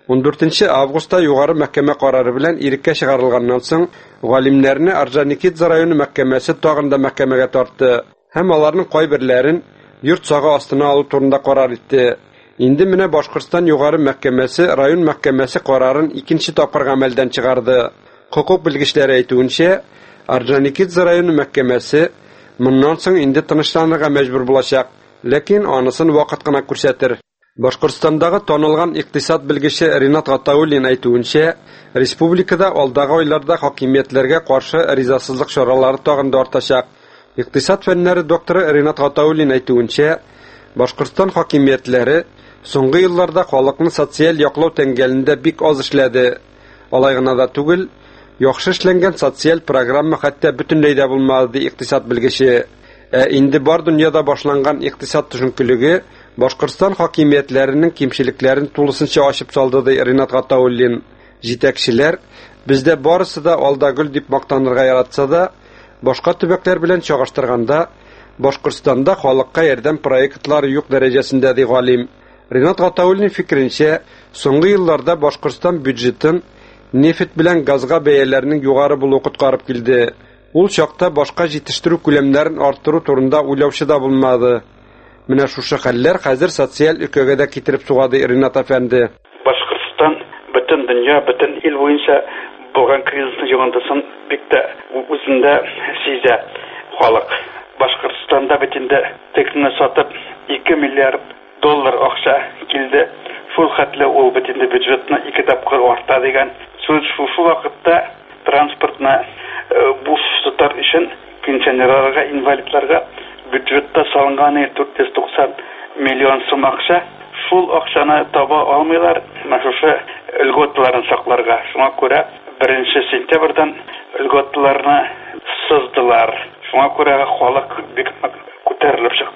14 августта югары мәхкәмә карары белән иреккә чыгарылганнан соң галимнәрне Орджоникидзе районы мәхкәмәсе тагында мәхкәмәгә тартты һәм аларның кайберләрен йорт сагы астына алу турында карар итте. Инде менә Башкортстан югары мәхкәмәсе район мәхкәмәсе карарын 2нче тапкыр гамәлдән чыгарды. Хукук белгечләре әйтүенчә, Орджоникидзе районы мәхкәмәсе моннан соң инде тынычланырга мәҗбүр булачак, ләкин анысын вакыт кына күрсәтер. Башкортстандагы танылган икътисад белгече Ринат Гатауллин әйтүенчә, республикада алдагы айларда хакимиятләргә каршы ризасызлык чаралары тагын да артачак. Икътисад фәннәре докторы Ринат Гатауллин әйтүенчә, Башкортстан хакимиятләре соңгы елларда халыкны социаль яклау тәңгәлендә бик аз эшләде. Алай гына да түгел, яхшы эшләнгән социаль программа хәтта бөтенләй дә булмады, икътисад белгече. Инде бар дөньяда башланган икътисад төшенкелеге Башкортстан хакимиятләренең кимчелекләрен тулысынча ачып салды, ди Ринат Гатауллин. Җитәкчеләр бездә барысы да алдагүл дип мактанырга яратса да, башка төбәкләр белән чагыштырганда Башкортстанда халыкка ярдәм проектлары юк дәрәҗәсендә, ди галим. Ринат Гатауллин фикеренчә, соңгы елларда Башкортстан бюджетын нефт белән газга бәяләренең югары булуы коткарып килде. Ул чакта башка җитештерү күләмнәрен арттыру турында уйлаучы да булмады. Менә шушы хәлләр хәзер социаль өлкәгә дә китереп сугады, Ринат әфәнде. Башкортстан бөтен дөнья, бөтен ил буенча булган кризисны җыгындысын бик тә үзендә сизә халык. Башкортстанда битендә текне сатып 2 миллиард доллар акча килде. Шул хәтле ул битендә бюджетны 2 тапкыр арта дигән. Шушы вакытта транспортны буш тотар өчен пенсионерларга, инвалидларга бюджетта салынган 490 миллион сум акча. Шул акчаны таба алмыйлар, шушы льготларын сакларга. Шуңа күрә 1 сентябрьдән льготларны сыздылар. Шуңа күрә халык бик күтәрелеп чыкты.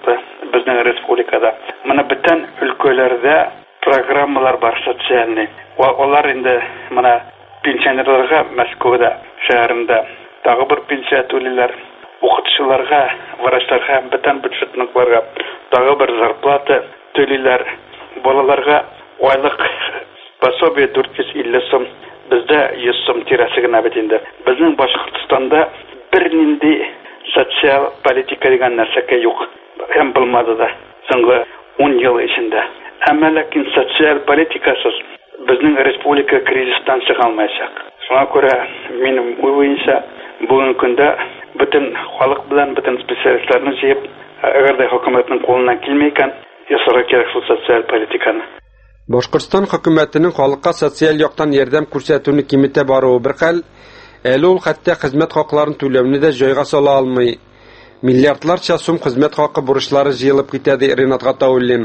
безнең республикада. Моны бүтән өлкәләрдә программалар бар социальный. Алар инде моны пенсионерларга Мәскәүдә шәһәрендә тагы бер пенсия түлиләр. Укытучыларга, врачларга, бүтән бюджетникларга тагы бер зарплата түлиләр. Балаларга айлык пособие 450 сум, бездә 100 сум тирәсе генә бит инде. Безнең Башкортстанда бернинди социаль политика дигән нәрсә юк. Һәм булмады да соңгы 10 ел эчендә. Әмма ләкин социаль политикасыз безнең республика кризистан чыга алмаячак. Шуңа күрә минем уйлыймча, бүгенге көндә бөтен халык белән бөтен специалистларны җыеп, әгәр дә хөкүмәтнең кулыннан килмәй икән, ясарга кирәк шул социаль политиканы. Башкортстан хөкүмәтенең халыкка социаль яктан ярдәм күрсәтүне киметә баруы бер хәл, әле ул хәтта хезмәт хакларын түләүне дә җайга сала алмый. Миллиардларча сум хезмәт хакы бурычлары җыелып китә ди Ринат Гатауллин.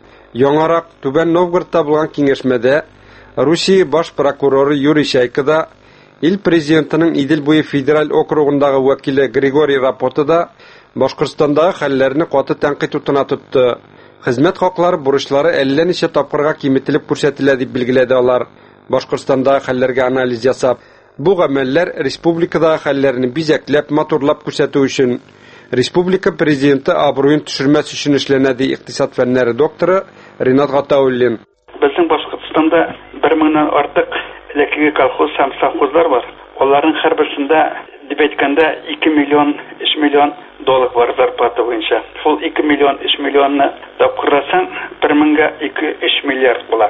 Яңарак Түбән Новгородта булган киңәшмәдә Русия баш прокуроры Юрий Чайкада, ил президентының Идел буе федераль округындагы вәкиле Григорий Рапотада Башкортстандагы хәлләрне каты тәнкыйть утына тотты. Хезмәт хаклары бурычлары әллә ничә тапкырга киметелеп күрсәтелә дип билгеләде алар. Башкортстандагы хәлләргә анализ ясап, бу гамәлләр республикадагы хәлләрне бизәкләп, матурлап күрсәтү өчен республика президенты абруен төшермәс өчен эшләнә ди икътисад фәннәре докторы Ринат Гатауллин. Безнең Башкортстанда 1000-нан артык элекке колхоз һәм совхозлар бар. Аларның һәрберсендә дип әйткәндә 2 миллион, 3 миллион доллар бар зарплата буенча. Шул 2 миллион, 3 миллионны тапкырсаң 1000-га 2-3 миллиард була.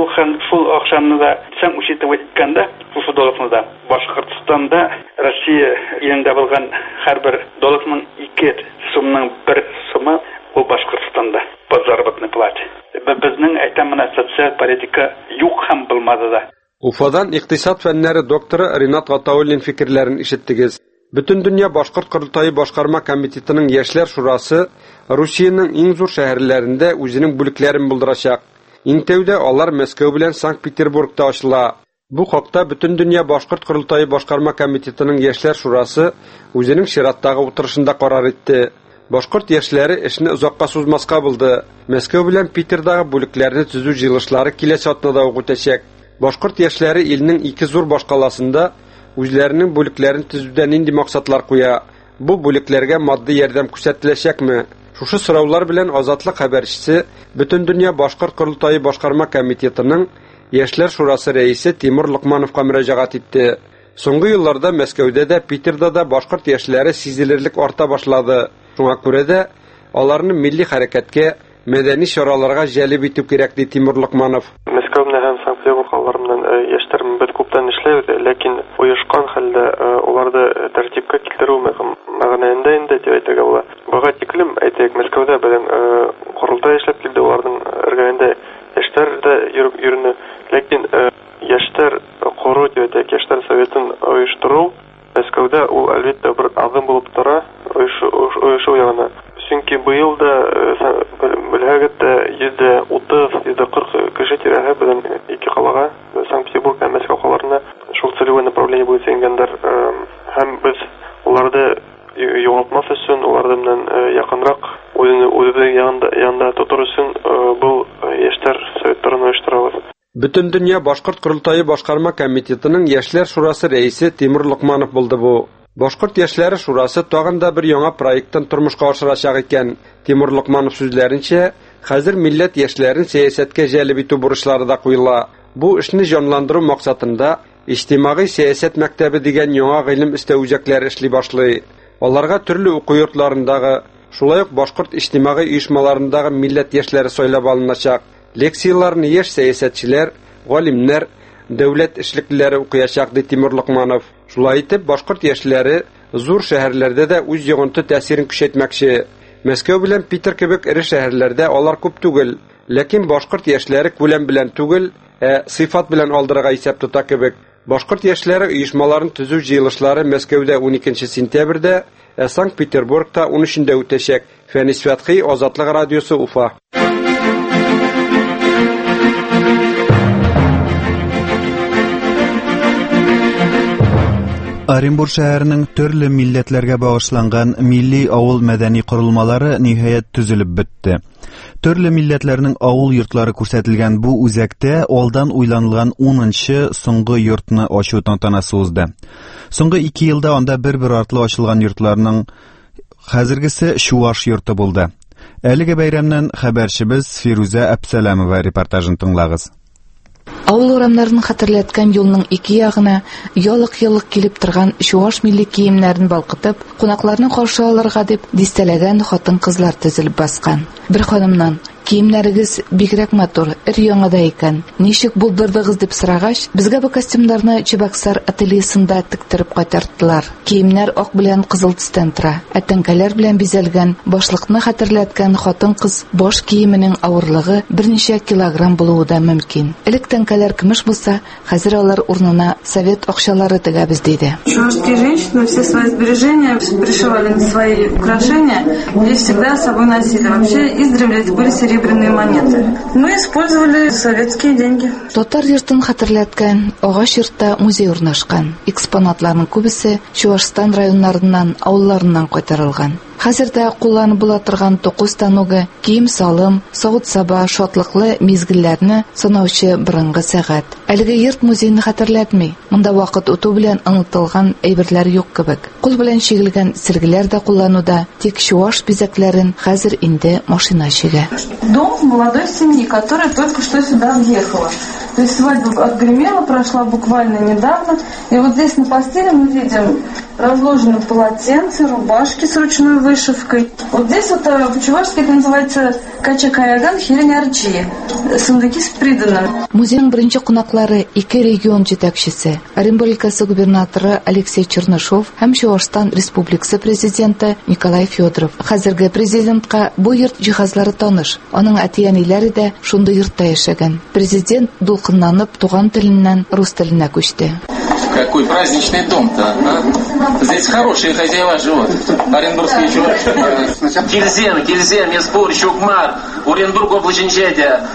Шул акчаны да сән учитывать иткәндә, шул долларны да Башкортстанда Россия илендә булган һәрбер долларның 2 сумның 1 сумы ул Башкортстанда по заработной плате. Безнең әйтәменә социаль политика юк һәм булмады да. Уфадан икътисад фәннәре докторы Ринат Гатауллин фикерләрен ишеттегез. Бөтен дөнья башкорт Курултайы башкарма комитетының яшьләр шурасы Русиянең иң зур шәһәрләрендә үзенең бүлекләрен булдырачак. Иң тәүдә алар Мәскәү белән Санкт-Петербургта ачыла. Бу хакта Бөтен дөнья башкорт Курултайы башкарма комитетының яшьләр шурасы үзенең чираттагы утырышында карар итте. Башкорт яшьләре эшне узакка сузмаска булды. Мәскәү белән Питердагы бүлекләрне төзү җыелышлары киләчәк атнада үтәчәк. Башкорт яшьләре илнең ике зур башкаласында үзләренең бүлекләрен төзүдә нинди максатлар куя? Бу бүлекләргә матди ярдәм күрсәтеләчәкме? Шушы сораулар белән Азатлык хәбәрчесе Бөтен дөнья башкорт Курултайы башкарма комитетының яшьләр шурасы рәисе Тимур Лукмановка мөрәҗәгать итте. Соңгы елларда Мәскәүдә дә, Питерда да башкорт яшьләре сизелерлек арта башлады. Шуңа күрә дә аларны милли хәрәкәткә, мәдәни чараларга җәлеп итү кирәк ди Тимур Лукманов. Мәскәү белән һәм Санкт-Петербург халыкларының яшьләр бер күптән эшләү, ләкин оешкан хәлдә уларны тәртипкә китерү мәгънәендә инде дип әйтергә була. Буга тиклем әйтәк, Мәскәүдә белән Курултай эшләп килде, уларның эргәендә яшьләр дә йөрүне, ләкин яшьләр кору дип әйтәк, яшьләр советын оештыру Мәскәүдә ул әлбәттә бер адым булып тора, оешу ягына. Чөнки быел да беләгәттә 130-140 кеше тирәһе белән ике калага Санкт-Петербург һәм Мәскәү калаларына шул целевое направление буенча ингәндер. Һәм без уларны югалтмас өчен, улар белән якынрак үзебезнең янында тотыр өчен бу яшьләр советтарын оештырабыз. Бөтен дөнья башкорт Курултайы башкарма комитетының яшьләр шурасы рәисе Тимур Лукманов булды бу. Башкорт яшьләре шурасы тагын да бер яңа проекттан тормышка ашырачак икән. Тимур Лукманов сүзләренчә, хәзер милләт яшьләрен сәясәткә җәлеп итү бурычлары да куела. Бу эшне җанландыру максатында иҗтимагый сәясәт мәктәбе дигән яңа гыйлем эстәү үзәкләре эшли башлый. Аларга төрле уку йортларындагы, шулай ук башкорт иҗтимагый оешмаларындагы милләт яшьләре сайлап алыначак. Лекцияларны яшь сәясәтчеләр, галимнәр, дәүләт эшлеклеләре укыячак ди Тимур Лукманов. Шулай итеп, башкорт яшьләре зур шәһәрләрдә дә үз йогынты тәэсирен көчәйтмәкче. Мәскәү белән Питер кебек ире шәһәрләрдә алар күп түгел, ләкин башкорт яшьләре күләм белән түгел, сыйфат белән алдырырга исәп тота кебек. Башкорт яшьләре оешмаларын төзү җыелышлары Мәскәүдә 12 сентябрьдә, Санкт-Петербургта 13-дә үтәчәк. Фәнис Фәтхи, Азатлык радиосы, Уфа. Оренбур шәһәренең төрле милләтләргә багышланган милли авыл мәдәни корылмалары ниһаять төзелеп бетте. Төрле милләтләрнең авыл йортлары күрсәтелгән бу үзәктә алдан уйланылган 10нчы соңгы йортны ачу тантанасы узды. Соңгы 2 елда анда бер-бер артлы ачылган йортларның хәзергесе Чуваш йорты булды. Әлеге бәйрәмнән хәбәрчебез Фируза Әпсәләмова репортажын тыңлагыз. Авыл урамнарын хәтерләткән юлның ике ягына ялык-ялык килеп торган Чуваш милли киемнәрен балкытып, кунакларны каршы алырга дип дистәләгән хатын-кызлар тезелеп баскан. Бер ханымнан: "Киемнәрегез бигрәк матур, ир-яңада икән. Ничек булдырдыгыз?" дип сорагач, безгә бу костюмнарны Чебоксар ательесында тиктереп кайтардылар. Киемнәр ак белән кызыл төстән тора. Тәңкәләр белән бизәлгән башлыкны хәтерләткән хатын-кыз баш киеменең авырлыгы берничә килограмм булуы да мөмкин. Элек тәңкәләр көмеш булса, хәзер алар урынына совет акчалары тегәбез диде. Чувашские женщины все свои сбережения пришивали на свои украшения и всегда с собой носили. Вообще издревле это были серебряные монеты. Мы использовали советские деньги. Татар йортын хәтерләткән агач йортта музей урнашкан. Экспонатларның күбесе Чувашстан районнарыннан, авылларыннан кайтарылган. Хәзердә кулланып була торган токус танугы, кием-салым, савыт-саба, шатлыклы мизгелләрне санаучы борынгы сәгать. Әлеге йорт музейны хәтерләтми. Монда вакыт үтү белән онытылган әйберләр юк кебек. Кул белән чигелгән сергеләр дә куллануда, тик Чуваш бизәкләрен хәзер инде машина чигә. Дом молодой семьи, которая только что сюда въехала. То есть свадьба отгремела, прошла буквально недавно. И вот здесь на постели мы видим разложены полотенца, рубашки с ручной вышивкой. Вот здесь вот по-чувашски это называется кача-каяган хиренярчи, сундуки с приданым. Музейның беренче кунаклары ике регион җитәкчесе, Оренбур өлкәсе губернаторы Алексей Чернышов һәм Чувашстан Республикасы президенты Николай Федоров. Хәзерге президентка бу йорт җиһазлары таныш. Аның әти-әниләре дә шундый йортта яшәгән. Президент дулкынланып туган теленнән рус теленә күчте. Какой праздничный дом-то, а? Здесь хорошие хозяева живут. Оренбургские чуваши. Кильзем, Еспур, Щукмар, Оренбург, Облаченчедя.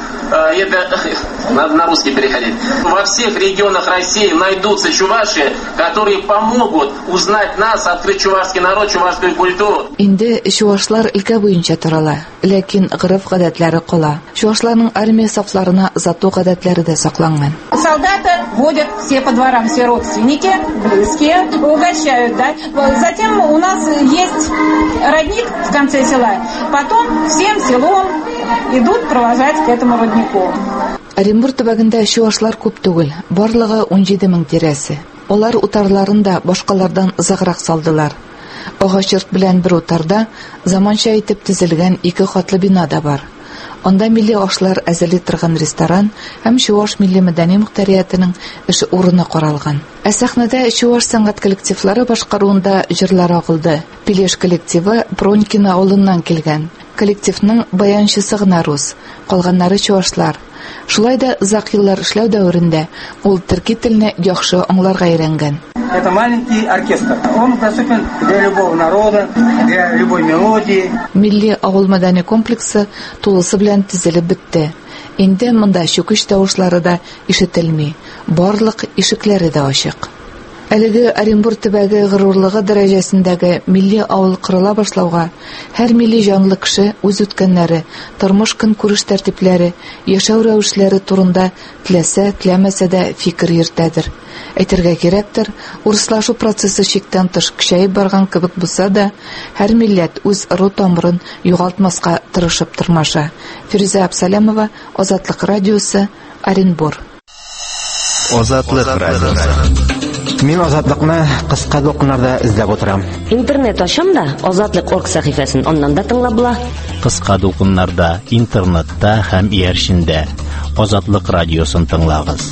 Это надо на русский переходить. Во всех регионах России найдутся чуваши, которые помогут узнать нас, открыть чувашский народ, чувашскую культуру. Инде чувашлар өлкә буенча торала, ләкин гырыф-гадәтләре кала. Чувашларның армия сафларына зато гадәтләре дә сакланган. Солдаты водят все по дворам, все родственники, близкие, угощают, да. Затем у нас есть родник в конце села. Потом всем селом идут провожать к этому роднику. Оренбур төбәгендә чувашлар күп түгел, барлыгы 17 мең тирәсе. Алар утарларын да башкалардан ызыграк салдылар. Агач йорт белән бер утарда заманча итеп төзелгән 2 хатлы бина да бар. Анда милли ашлар әзерли торган ресторан һәм Чуваш милли мәдәни мөхтәриятының эш урыны каралган. Сәхнәдә Чуваш сәнгать коллективлары башкаруында җырлар агылды. Пилеш коллективы Пронькина авылыннан килгән. Коллективның баянчысы гына рус, калганнары чувашлар. Шулай да озак еллар эшләү дәверендә ул төрки теленә яхшы аңларга өйрәнгән. Это маленький оркестр. Он доступен для любого народа, для любой мелодии. Милли авыл мәдәни комплексы тулысы белән төзелеп бетте. Инде монда чүкеш тавышлары да ишетелми, барлык ишекләре дә ачык. Әлеге Оренбур төбәге горурлыгы дәрәҗәсендәге милли авыл кырыла башлауга һәр милли җанлы кеше үз үткәннәре, тормыш көнкүреш тәртипләре, яшәү рәвешләре турында теләсә, теләмәсә дә фикер йөртәдер. Әйтергә кирәктер, урыслашу процессы чиктән тыш көчәеп барган кебек булса да, һәр милләт үз ру тамырын югалтмаска тырышып тормаша. Фируза Әпсәләмова, Азатлык радиосы, Оренбур. Азатлык радиосы. Мин Азатлыкны кыска докумнарда эзләп утырам. Интернет ачам да Азатлык.орг сәхифәсен аннан да тыңлап була. Кыска докумнарда, интернетта һәм иярчендә Азатлык радиосын тыңлагыз.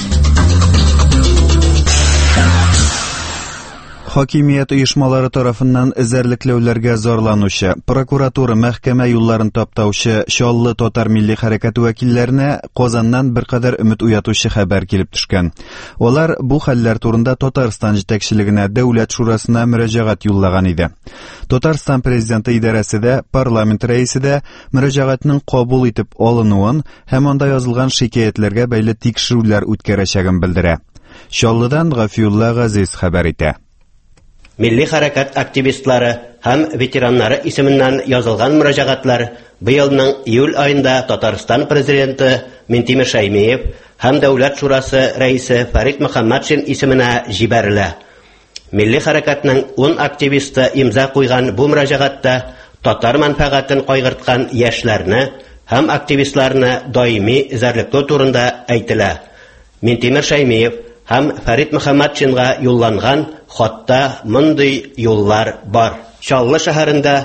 Хакимият оешмалары тарафыннан эзәрлекләүләргә зарланучы, прокуратура мәхкәмә юлларын таптаучы Чаллы татар милли хәрәкәте вәкилләренә Казаннан беркадәр өмет уятучы хәбәр килеп төшкән. Алар бу хәлләр турында Татарстан җитәкчелегенә Дәүләт шурасына мөрәҗәгать юллаган иде. Татарстан президенты идарәсе дә, парламент рәисе дә мөрәҗәгатьнең кабул итеп алынуын һәм анда язылган шикаятьләргә бәйле тикшерүләр үткәрәчәген белдерә. Чаллыдан Гафиулла Газиз хәбәр итә. Милли хәрәкәт активистлары һәм ветераннары исеменнән язылган мөрәҗәгатьләр быелның июль айында Татарстан президенты Минтимер Шәймиев һәм Дәүләт шурасы рәисе Фәрит Мөхәммәтшин исеменә җибәрелә. Милли хәрәкәтнең 10 активисты имза куйган бу мөрәҗәгатьтә татар мәнфәгатен кайгырткан яшьләрне һәм активистларны даими эзәрлекләү турында әйтелә. Минтимер Шәймиев һәм Фәрит Мөхәммәтшинга юлланган хатта мондый юллар бар. Чаллы шәһәрендә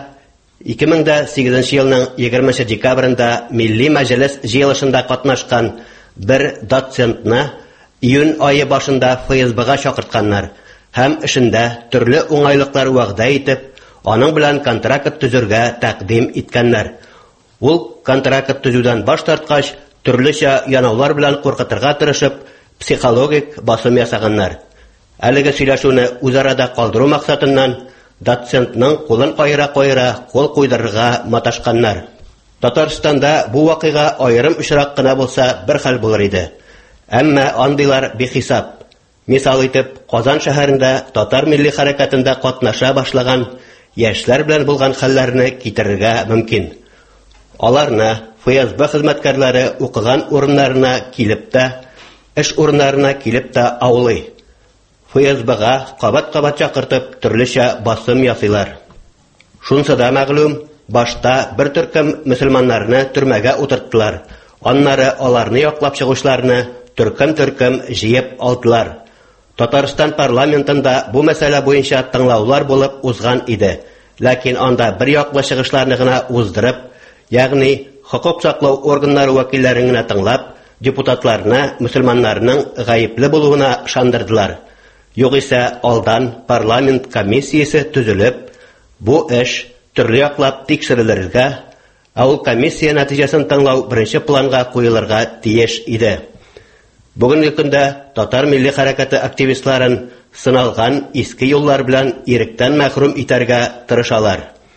2008 елның 20 декабрендә Милли мәҗлес җыелышында катнашкан бер доцентны июнь айы башында ФСБга чакыртканнар һәм эшендә төрле уңайлыклар вәгъдә итеп, аның белән контракт төзергә тәкъдим иткәннәр. Ул контракт төзүдән баш тарткач, төрлечә янаулар белән куркытырга тырышып, психологик басым ясаганнар. Әлеге сөйләшүне үзарада калдыру максатыннан доцентның кулын кайыра-кайыра кул куйдырырга маташканнар. Татарстанда бу вакыйга аерым очрак кына булса бер хәл булыр иде. Әмма андыйлар бихисап. Мисал итеп, Казан шәһәрендә татар милли хәрәкәтендә катнаша башлаган яшьләр белән булган хәлләрне китерергә мөмкин. Аларны ФСБ хезмәткәрләре укыган урыннарына килеп тә, эш урыннарына килеп тә аулый. ФСБга кабат-кабат чакыртып төрлечә басым ясыйлар. Шунсы да мәгълүм, башта бер төркем мөселманнарны төрмәгә утырттылар. Аннары аларны яклап чыгучыларны төркем җыеп алдылар. Татарстан парламентында бу мәсьәлә буенча тыңлаулар булып узган иде. Ләкин анда бер яклы чыгышларны гына уздырып, ягъни хокук саклау органнары вәкилләрен генә тыңлап, депутатларны мөселманнарның гаепле булуына ышандырдылар. Югыйсә алдан парламент комиссиясе төзелеп, бу эш төрле яклап тикшерелергә, ул комиссия нәтиҗәсен тыңлау беренче планга куелырга тиеш иде. Бүгенге көндә татар милли хәрәкәте активистларын сыналган иске юллар белән иректән мәхрүм итәргә тырышалар.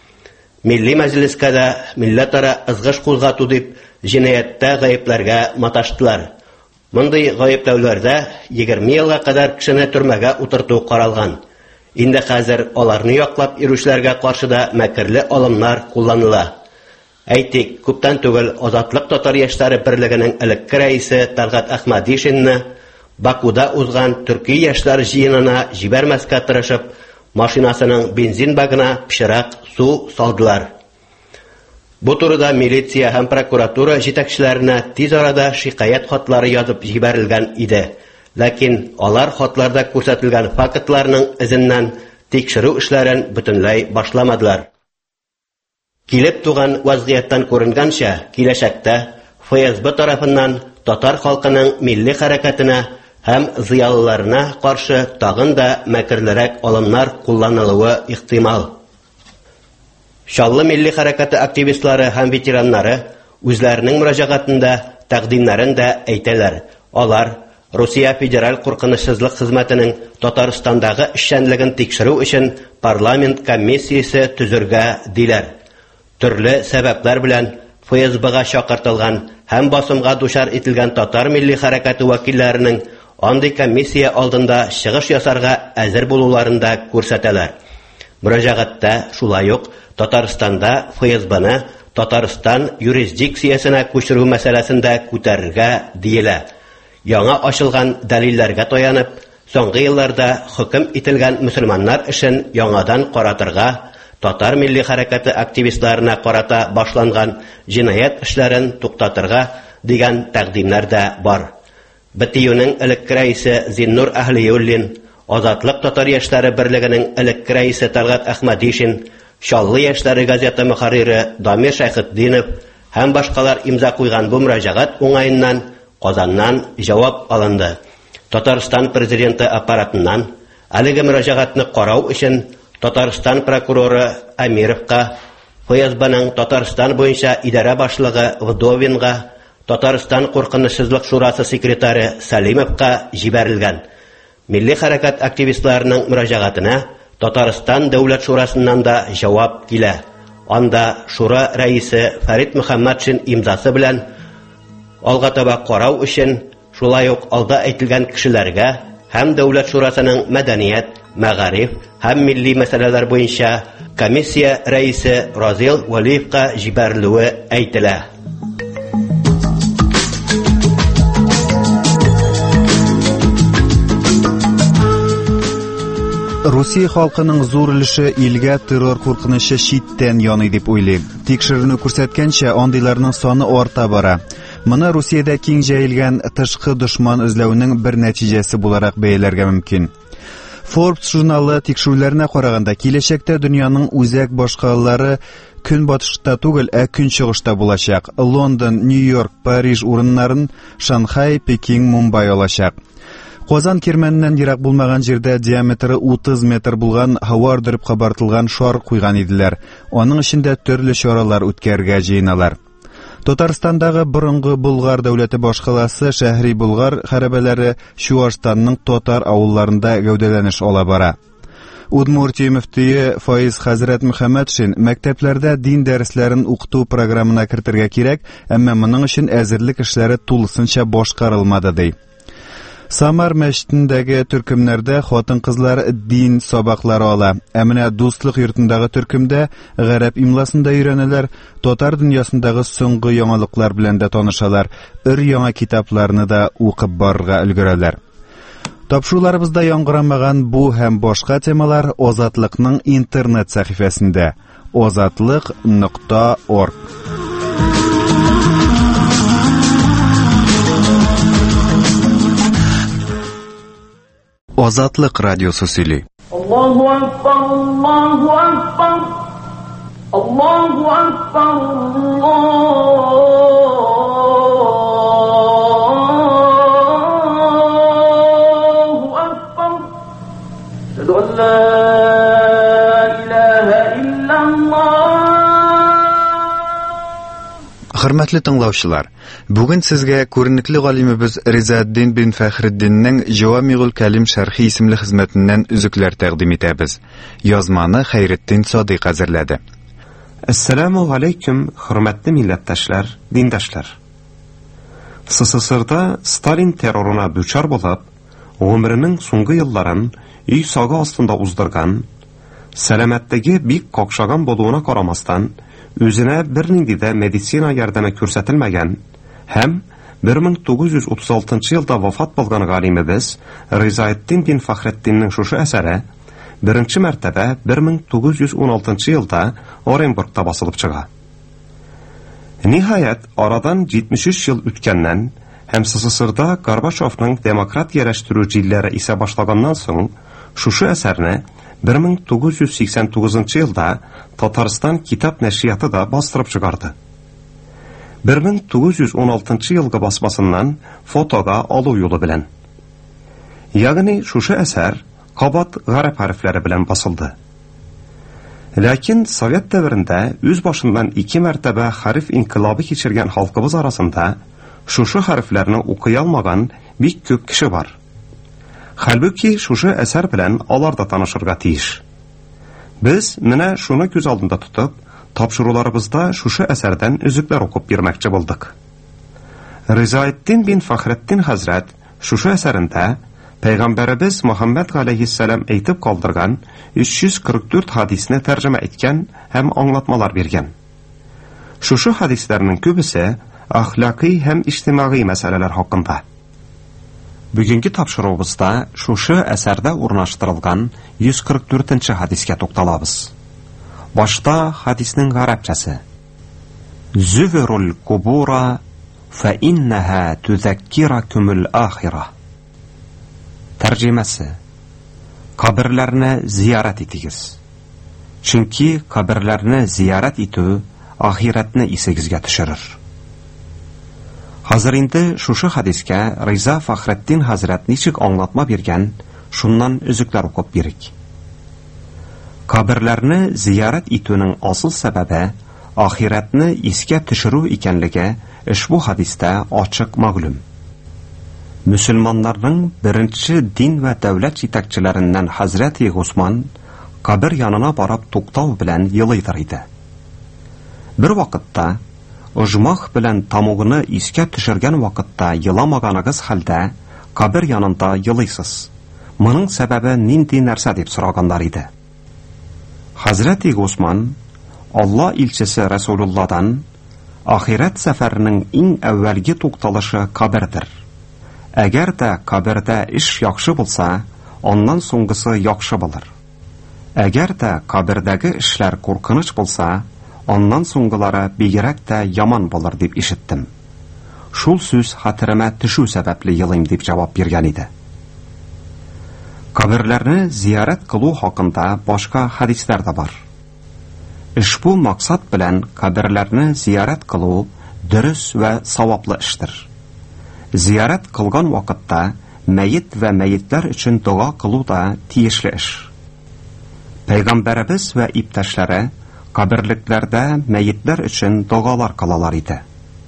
Милли мәҗлескә дә милләтара ызгыш кузгату дип җинаяттә гаепләргә маташтылар. Мондый гаепләүләрдә 20 елга кадәр кешене төрмәгә утырту каралган. Инде хәзер аларны яклап йөрүчеләргә каршы да мәкерле алымнар кулланыла. Әйтик, күптән түгел Азатлык татар яшьләре берлегенең элекке рәисе Талгат Әхмәдишинны Бакуда узган төрки яшьләр җыенына җибәрмәскә тырышып, машинасының бензин багына пычрак су салдылар. Бу турыда милиция һәм прокуратура җитәкчеләренә тиз арада шикаят хатлары язып җибәрелгән иде. Ләкин алар хатларда күрсәтелгән фактларның изеннән тикшерү эшләрен бөтенләй башламадылар. Килеп туган вазгыяттан күренгәнчә, киләчәктә ФСБ тарафыннан татар халкының милли хәрәкәтенә һәм зыялыларына каршы тагын да мәкерлерәк алымнар кулланылуы ихтимал. Чаллы милли хәрәкәте активистлары һәм ветераннары үзләренең мөрәҗәгатендә тәкъдимнәрен дә әйтәләр. Алар Русия федераль куркынычсызлык хезмәтенең Татарстандагы эшчәнлеген тикшерү өчен парламент комиссиясе төзергә диләр. Төрле сәбәпләр белән ФСБга чакыртылган һәм басымга дучар ителгән татар милли хәрәкәте вәкилләренең андый комиссия алдында чыгыш ясарга әзер булуларында күрсәтәләр. Мөрәҗәгатьтә шулай ук Татарстанда ФСБны Татарстан юрисдикциясенә күчерү мәсьәләсендә күтәрергә диелә. Яңа ачылган дәлилләргә таянып, соңгы елларда хөкем ителгән мөселманнар эшен яңадан каратырга, татар милли хәрәкәте активистларына карата башланган җинаят эшләрен туктатырга дигән тәкъдимнәр дә бар. БТЮның элекке рәисе Зиннур Әһлиуллин, Азатлык татар яшьләре берлегенең элекке рәисе Талгат Әхмәдишин, Чаллы яшьләре газеты мөхәррире Дамир Шәйхетдинов һәм башкалар имза куйган бу мөрәҗәгать уңаеннан Казаннан җавап алынды. Татарстан президенты аппаратыннан әлеге мөрәҗәгатьне карау өчен Татарстан прокуроры Әмировка, ФСБның Татарстан буенча идарә башлыгы Вдовинга, Татарстан куркынычсызлык шурасы секретаре Салимовка җибәрелгән. Милли хәрәкәт активистларының мөрәҗәгатенә Татарстан дәүләт шурасыннан да җавап килә. Анда шура рәисе Фәрит Мөхәммәтшин имзасы белән алга таба карау өчен шулай ук алда әйтелгән кешеләргә һәм дәүләт шурасының мәдәният, мәгариф һәм милли мәсьәләләр буенча комиссия рәисе Разил Валиевка җибәрелүе әйтелә. Русия халкының зур өлеше илгә террор куркынычы читтән яный дип уйлый. Тикшеренү күрсәткәнчә, андыйларның саны арта бара. Моны Русиядә киң җәелгән тышкы дошман эзләүнең бер нәтиҗәсе буларак бәяләргә мөмкин. Forbes журналы тикшерүләренә караганда, киләчәктә дөньяның үзәк башкалары көнбатышта түгел, көнчыгышта булачак. Лондон, Нью-Йорк, Париж урыннарын Шанхай, Пекин, Мумбай алачак. Казан кирмәннән ерак булмаган җирдә диаметры 30 метр булган һава ардырып кабартылган шар куйган иделәр. Аның эчендә төрле чаралар үткәргә җыеналар. Татарстандагы борынгы Болгар дәүләте башкаласы шәһри Болгар хәрабәләре Чуашстанның татар авылларында гәүдәләнеш ала бара. Удмуртия мөфтие Фаиз Хәзрәт Мөхәммәдшин мәктәпләрдә дин дәресләрен укыту программына кертергә кирәк, әмма моның өчен әзерлек эшләре тулысынча башкарылмады ди. Самар мәчетендәге төркемнәрдә хатын-кызлар дин сабаклары ала. Менә Дуслык йортындагы төркемдә гарәп имласында өйрәнәләр, татар дөньясындагы соңгы яңалыклар белән дә танышалар, яңа китапларны да укып барырга өлгерәләр. Тапшыруларыбызда яңгырамаган бу һәм башка темалар Азатлыкның интернет сәхифәсендә azatlyk.org. Азатлык радиосы сөйли. Аллаху акбар, Аллаху акбар. Аллаху акбар. Аллаху акбар. Ашһаду ан ла илаха иллаллах. Хөрмәтле тыңлаучылар, бүген сезгә күренекле галимебез Ризаэддин бин Фәхреддиннең Җавамигул Калим шәрхи исемле хезмәтеннән үзекләр тәкъдим итәбез. Язманы Хәйретдин Садыйк әзерләде. Ассаламу алейкум, хөрмәтле милләттәшләр, диндәшләр. СССРда Сталин террорына дучар булып, гомеренең соңгы елларын өй сагы астында уздырган, сәламәтлеге бик какшаган булуына карамастан, үзенә бернинди дә медицина ярдәме күрсәтелмәгән һәм 1936 елда вафат булган галимебез Ризаэддин бин Фәхреддиннең шушы әсәре беренче мәртәбә 1916 елда Оренбургта басылып чыга. Ниһаять, арадан 73 ел үткәннән һәм СССРда Горбачевның демократияләштерү җилләре исә башлаганнан соң шушы әсәрне 1989 елда Татарстан китап нәшрияты да бастырып чыгарды. 1916 елгы басмасыннан фотога алу юлы белән. Ягъни шушы әсәр кабат гарәп хәрефләре белән басылды. Ләкин Совет дәврендә үз башыннан 2 мәртәбә хәреф инкилабы кичергән халкыбыз арасында шушы хәрефләрне укый алмаган бик күп кеше бар. Хәлбуки шушы әсәр белән алар да танышырга тиеш. Без менә шуны күз алдында тотып, тапшыруларыбызда шушы әсәрдән үзекләр укып бирмәкче булдык. Ризаэддин бин Фәхреддин хәзрәт шушы әсәрендә Пәйгамбәребез Мөхәммәд галәйһиссәлам әйтеп калдырган 344 хадисне тәрҗемә иткән һәм аңлатмалар биргән. Шушы хадисләрнең күбесе әхлакый һәм иҗтимагый мәсьәләләр хакында. Бүгенге тапшыруыбызда шушы әсәрдә урнаштырылган 144-нче хадискә тукталабыз. Башта хадиснең гарәпчәсе. Зүвирул кубура фа иннаха тузаккиракумул ахира. Тәрҗемәсе. Каберләрне зиярат итегез. Чөнки каберләрне зиярат итү ахиратны исегезгә төшерер. Хәзер инде шушы хадискә Риза Фәхреддин хәзрәт ничек аңлатма биргән, шуннан үзекләр укып бирик. Каберләрне зиярат итүнең асыл сәбәбе ахиратны искә төшерү икәнлеге ушбу хадистә ачык мәгълүм. Мөселманнарның беренче дин ва дәүләт җитәкчеләреннән Хәзрәти Госман кабер янына барып туктау белән елыйдыр иде. Бер вакытта Ожмах белән тамугыны искә төшергән вакытта еламаганыгыз хәлдә кабер янында елыйсыз. Моның сәбәбе нинди нәрсә дип сораганнар иде. Хәзрәти Госман Алла илчесе Расулулладан ахират сәфәренең иң әүвәлге тукталышы кабердер. Әгәр дә кабердә эш яхшы булса, аннан соңгысы яхшы булыр. Әгәр дә кабердәге эшләр куркыныч булса, аннан соңгылары бигрәк тә яман булыр дип ишеттем. Шул сүз хәтеремә төшү сәбәпле елыйм дип җавап биргән иде. Каберләрне зиярат кылу хакында башка хадислар да бар. Ишбу максат белән каберләрне зиярат кылу дөрес вә саваплы эштер. Зиярат кылган вакытта мәйет вә мәетләр өчен дуа кылу да тиешле эш. Пәйгамбәрбез вә иптәшләре каберлекләрдә мәетләр өчен дуалар кылалар иде.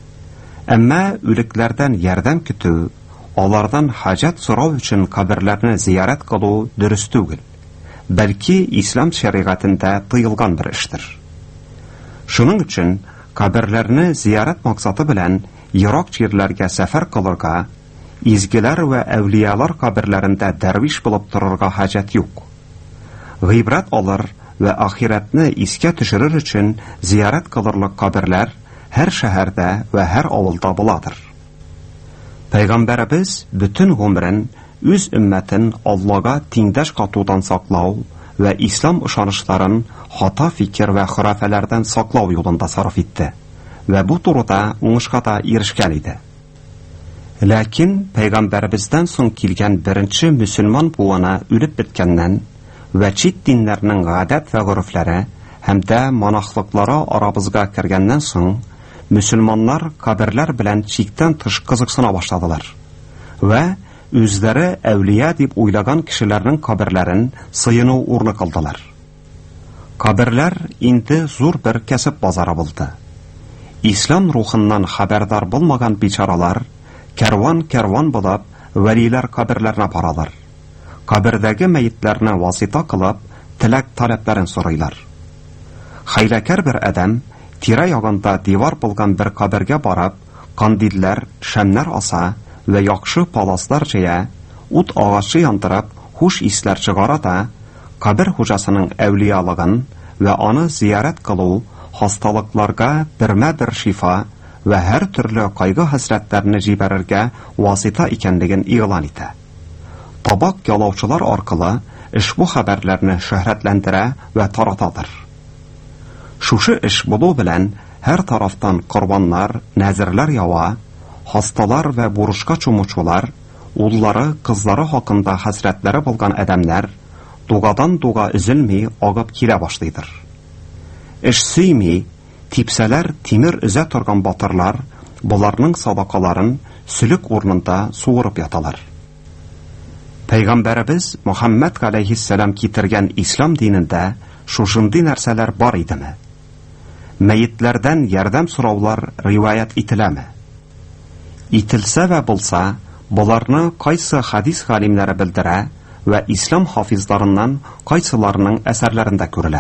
Әмма үлекләрдән ярдәм көтү, алардан хаҗат сорау өчен каберләрне зиярат кылу дөрес түгел. Бәлки ислам шәригатендә тыелган бер эштер. Шуның өчен каберләрне зиярат максаты белән ерак җирләргә сәфәр кылырга, изгеләр вә әүлиялар каберләрендә дәрвиш булып торырга хаҗат юк. Гыйбрат алыр вә ахиратны искә төшерер өчен зиярат кылырлык каберләр һәр шәһәрдә вә һәр авылда буладыр. Пәйгамбәрбез бүтән гомерен үз өммәтен Аллага тиңдәш катудан саклау вә ислам ышанышларын хата фикер вә хурафалардан саклау юлында сарыф итте вә бу турыда уңышка да ирешкән иде. Ләкин пәйгамбәрбездән соң килгән беренче мөселман буына үлеп биткәннән вә чит диннәрнең гадәт вә горефләре һәм дә монахлыклары арабызга кергәннән соң мөселманнар каберләр белән чиктән тыш кызыксына башладылар вә үзләре әүлия дип уйлаган кешеләрнең каберләрен сыйыну урны кылдылар. Каберләр инде зур бер кәсеп базары булды. Ислам рухыннан хәбәрдар булмаган бичаралар кәрван булып вәлиләр каберләренә баралар. Кабердәге мәетләрне васита кылып, теләк-таләпләрен сорыйлар. Хәйләкәр бер адәм тирә-ягында дивар булган бер кабергә барып, кандилләр, шәмнәр аса вә яхшы паласлар җыя, ут агачы яндырып, хуш исләр чыгара да, кабер хуҗасының әүлиялыгын вә аны зиярат кылу хасталыкларга бермә-бер шифа вә һәр төрле кайгы-хәсрәтләрне җибәрергә васита икәнлеген игълан итә. Табак ялаучылар аркылы ишбу хәбәрләрне шөһрәтләндерә вә таратадыр. Шушы эш булу белән һәр тарафтан корбаннар, нәзерләр ява, хасталар вә бурышка чумучылар, уллары, кызлары хакында хәсрәтләре булган адәмнәр дугадан дуга üzülми агып килә башлыйдыр. Эш сөйми, типсәләр тимер үзә торган батырлар буларның садакаларын сүлек урынында суырып яталар. Пәйгамбәрбез Мөхәммәд алейһиссәлам китергән ислам динендә шушындый нәрсәләр бар идеме? Мәетләрдән ярдәм сораулар риваят ителәме? Ителсә вә булса, буларны кайсы хадис галимнәре белдерә вә ислам хафизларыннан кайсыларының әсәрләрендә күрелә.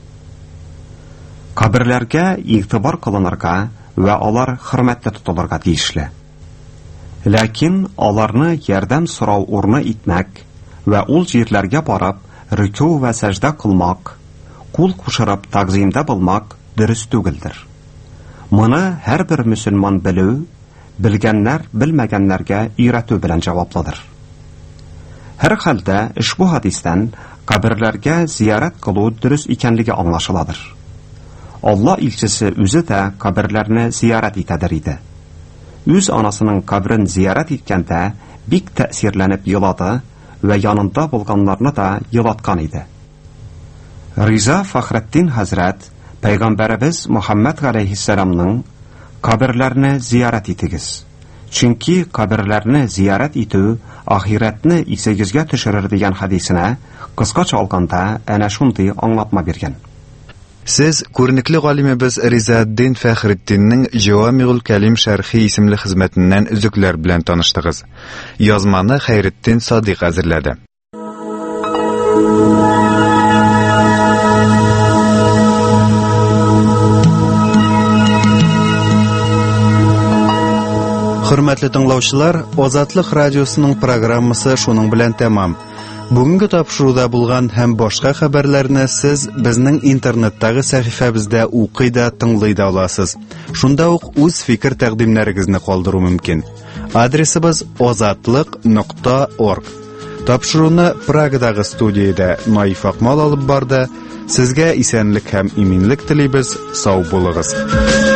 Каберләргә игътибар кылынырга вә алар хөрмәтле тотылырга тиешле. Ләкин аларны ярдәм сорау урыны итмәк вә ул җирләргә барып рükû вә сәҗдә кылмак, кул кушырып тәгъзимдә булмак дөрес түгелдер. Моны һәрбер мөселман белү, белгәннәр белмәгәннәргә өйрәтү белән җаваплыдыр. Һәр хәлдә ишбу хадистән каберләргә зиярат кылу дөрес икәнлеге аңлашыладыр. Алла илчесе үзе дә каберләрне зиярат итәдер иде. Үз анасының кабрын зиярат иткәндә бик тәэсирләнеп елады вә янында булганнарны да елаткан иде. Риза Фахретдин хәзрәт Пәйгамбәрбез Мөхәммәд алейһиссәламның каберләрне зиярат итегез. Чөнки каберләрне зиярат итү ахиратны исегезгә төшерер дигән хадисенә кыскача алганда әнә шундый аңлатма биргән. Сез күренекле галимебез Ризаэддин Фәхретдиннең Җавамигул Кәлим шәрхи исемле хезмәтеннән үзекләр белән таныштыгыз. Язманы Хәйретдин Садыйк әзерләде. Хөрмәтле тыңлаучылар, Азатлык радиосының программасы шуның белән тәмам. Бүгенге тапшыруда булган һәм башка хәбәрләрне сез безнең интернеттагы сәхифәбездә укый да, тыңлый да аласыз. Шунда ук үз фикер тәкъдимнәрегезне калдыру мөмкин. Адресыбыз ozatliq.org. Тапшыруны Прагадагы студиядә Наиф Акмал алып барды. Сезгә исәнлек һәм иминлек телибез. Сау булыгыз.